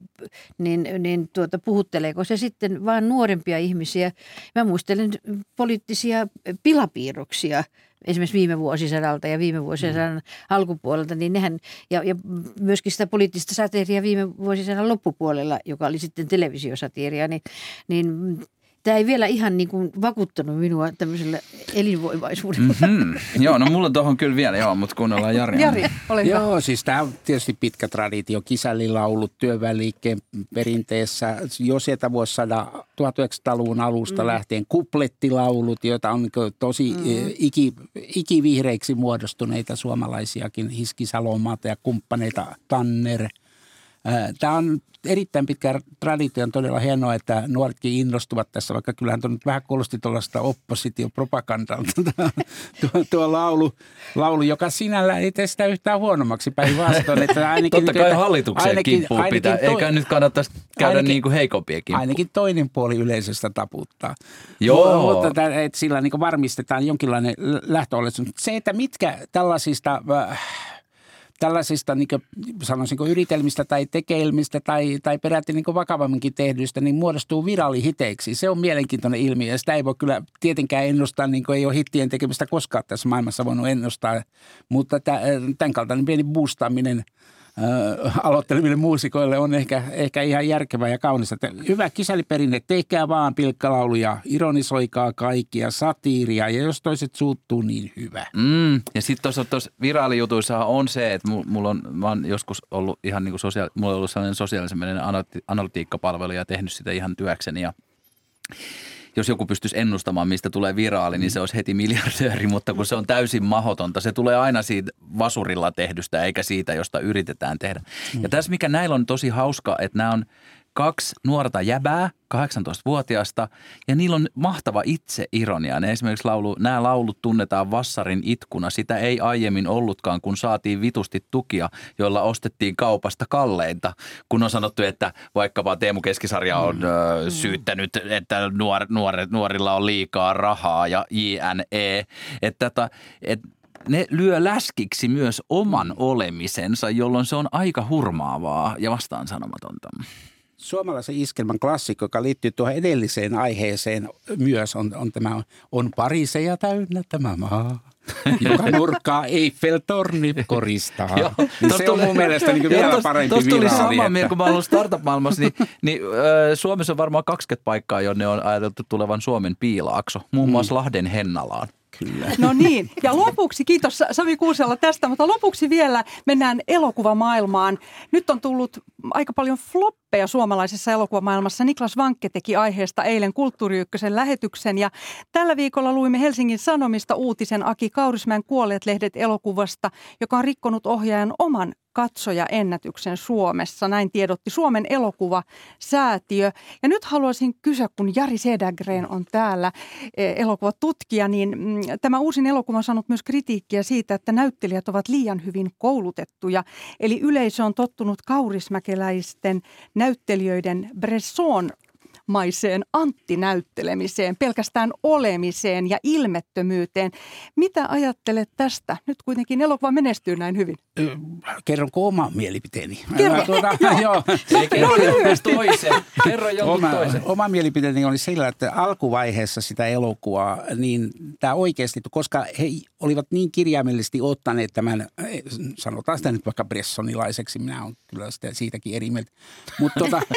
niin puhutteleeko se sitten vaan nuorempia ihmisiä? Mä muistelen poliittisia pilapiirroksia esimerkiksi viime vuosisadalta ja viime vuosisadan alkupuolelta, niin nehän, ja myöskin sitä poliittista satiiria viime vuosisadan loppupuolella, joka oli sitten televisiosatiiria, niin tämä ei vielä ihan niin kuin vakuuttanut minua tämmöisellä elinvoimaisuudella. Joo, no mulla tuohon kyllä vielä, mutta kuunnellaan Jari. Jari, ole hyvä. Joo, siis tämä on tietysti pitkä traditio. Kisällilaulut työväenliikkeen perinteessä jo sieltä vuosisadan 1900-luvun alusta lähtien kuplettilaulut, joita on tosi ikivihreiksi muodostuneita suomalaisiakin, Hiski Salomata ja kumppaneita Tanner. Tämä on erittäin pitkä traditio, on todella hienoa, että nuoretkin innostuvat tässä, vaikka kyllähän tuo nyt vähän kuulosti tuollaista oppositiopropagandalta tuo laulu, joka sinällä ei tee sitä yhtään huonommaksi päinvastoin. Totta kai hallitukseen kimppuun pitää, eikä nyt kannattaisi käydä niin kuin heikompien kimppuun. Ainakin toinen puoli yleisöstä taputtaa. Joo. Mutta että sillä niin kuin varmistetaan jonkinlainen lähtöoletus. Se, että mitkä tällaisista niin kuin sanoisinko yritelmistä tai tekeilmistä tai peräti niin kuin vakavamminkin tehdyistä, niin muodostuu virallihiteiksi. Se on mielenkiintoinen ilmiö ja sitä ei voi kyllä tietenkään ennustaa, niin kuin ei ole hittien tekemistä koskaan tässä maailmassa voinut ennustaa. Mutta tämän kaltainen pieni boostaaminen aloitteleville muusikoille on ehkä ihan järkevää ja kaunista. Hyvä kisälliperinne, tehkää vaan pilkkalauluja, ironisoikaa kaikkia, satiiria ja jos toiset suuttuu, niin hyvä. Ja sitten tuossa viraalijutuissa on se, että mä oon joskus ollut ihan niin kuin mulla on ollut sellainen sosiaalisen analytiikkapalvelu ja tehnyt sitä ihan työkseni ja jos joku pystyisi ennustamaan, mistä tulee viraali, niin se olisi heti miljardööri, mutta kun se on täysin mahdotonta. Se tulee aina siitä vasurilla tehdystä, eikä siitä, josta yritetään tehdä. Ja tässä, mikä näillä on tosi hauska, että nämä on 2 nuorta jäbää, 18-vuotiaasta, ja niillä on mahtava itseironia. Ne esimerkiksi nämä laulut tunnetaan Vassarin itkuna. Sitä ei aiemmin ollutkaan, kun saatiin vitusti tukia, joilla ostettiin kaupasta kalleinta. Kun on sanottu, että vaikkapa Teemu Keskisarja on syyttänyt, että nuorilla on liikaa rahaa ja JNE. Että ne lyö läskiksi myös oman olemisensa, jolloin se on aika hurmaavaa ja vastaansanomatonta. Suomalaisen iskelmän klassikko, joka liittyy tuohon edelliseen aiheeseen myös, on pariseja täynnä tämä maa, joka nurkkaa Eiffel-torni koristaa. Se on mun mielestä niin vielä parempi viraali. Tuossa tuli sama mieltä, kun mä ollut startup-maailmassa, niin Suomessa on varmaan 20 paikkaa, jonne on ajateltu tulevan Suomen piilaakso, muun muassa Lahden Hennalaan. Kyllä. No niin, ja lopuksi, kiitos Sami Kuusela tästä, mutta lopuksi vielä mennään elokuvamaailmaan. Nyt on tullut aika paljon floppeja suomalaisessa elokuvamaailmassa. Niklas Wankke teki aiheesta eilen Kulttuuri Ykkösen lähetyksen ja tällä viikolla luimme Helsingin Sanomista uutisen Aki Kaurismäen Kuolleet lehdet -elokuvasta, joka on rikkonut ohjaajan oman katsojaennätyksen Suomessa. Näin tiedotti Suomen elokuvasäätiö. Ja nyt haluaisin kysyä, kun Jari Cedergren on täällä elokuvatutkija, niin tämä uusin elokuva on saanut myös kritiikkiä siitä, että näyttelijät ovat liian hyvin koulutettuja. Eli yleisö on tottunut kaurismäkeläisten näyttelijöiden Bresson-maiseen anttinäyttelemiseen, pelkästään olemiseen ja ilmettömyyteen. Mitä ajattelet tästä? Nyt kuitenkin elokuva menestyy näin hyvin. Kerronko oma mielipiteeni? Kerro. Joo. Kerro jonkun toisen. Oma mielipiteeni oli sillä, että alkuvaiheessa sitä elokuvaa, niin tämä oikeasti, koska he olivat niin kirjaimellisesti ottaneet tämän, sanotaan sitä nyt vaikka bressonilaiseksi, minä olen kyllä siitäkin eri mieltä, mutta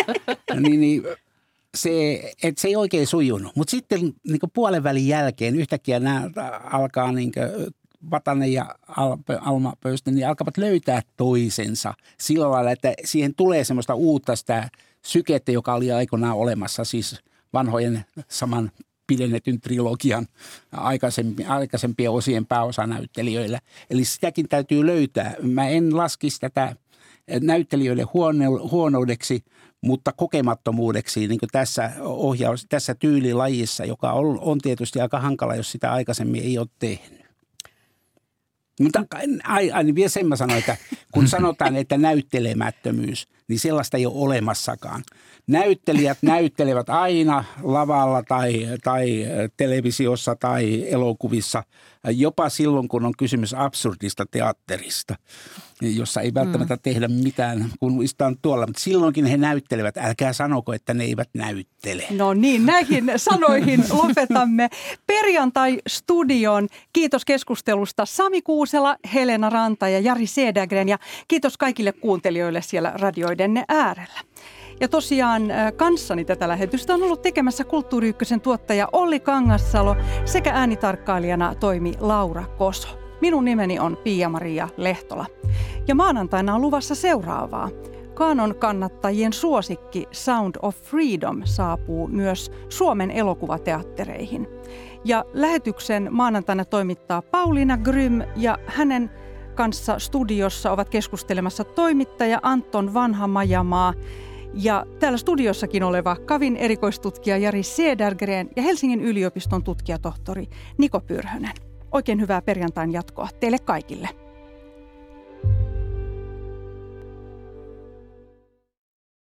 se ei oikein sujunut. Mutta sitten niin puolen välin jälkeen yhtäkkiä nämä alkaa Vatanen ja Alma Pöysten, niin alkavat löytää toisensa sillä lailla, että siihen tulee semmoista uutta sitä sykettä, joka oli aikoinaan olemassa, siis vanhojen saman pidennetyn trilogian aikaisempien osien pääosanäyttelijöillä. Eli sitäkin täytyy löytää. Mä en laskisi tätä näyttelijöiden huonoudeksi, mutta kokemattomuudeksi niin kuin tässä tyylilajissa, joka on tietysti aika hankala, jos sitä aikaisemmin ei ole tehnyt. Mutta vielä sen mä sanoin, että kun sanotaan, että näyttelemättömyys, niin sellaista ei ole olemassakaan. Näyttelijät näyttelevät aina lavalla tai televisiossa tai elokuvissa, jopa silloin, kun on kysymys absurdista teatterista, jossa ei välttämättä tehdä mitään, kun istutaan tuolla. Mutta silloinkin he näyttelevät. Älkää sanoko, että ne eivät näyttele. No niin, näihin sanoihin lopetamme Perjantai-studioon. Kiitos keskustelusta Sami Kuusela, Helena Ranta ja Jari Cedergren. Ja kiitos kaikille kuuntelijoille siellä radioidenne äärellä. Ja tosiaan kanssani tätä lähetystä on ollut tekemässä Kulttuuri Ykkösen tuottaja Olli Kangassalo sekä äänitarkkailijana toimi Laura Koso. Minun nimeni on Pia-Maria Lehtola. Ja maanantaina on luvassa seuraavaa. Kaanon kannattajien suosikki Sound of Freedom saapuu myös Suomen elokuvateattereihin. Ja lähetyksen maanantaina toimittaa Pauliina Grym ja hänen kanssa studiossa ovat keskustelemassa toimittaja Anton Vanha-Majamaa ja täällä studiossakin oleva Kavin erikoistutkija Jari Cedergren ja Helsingin yliopiston tutkijatohtori Niko Pyrhönen. Oikein hyvää perjantain jatkoa teille kaikille.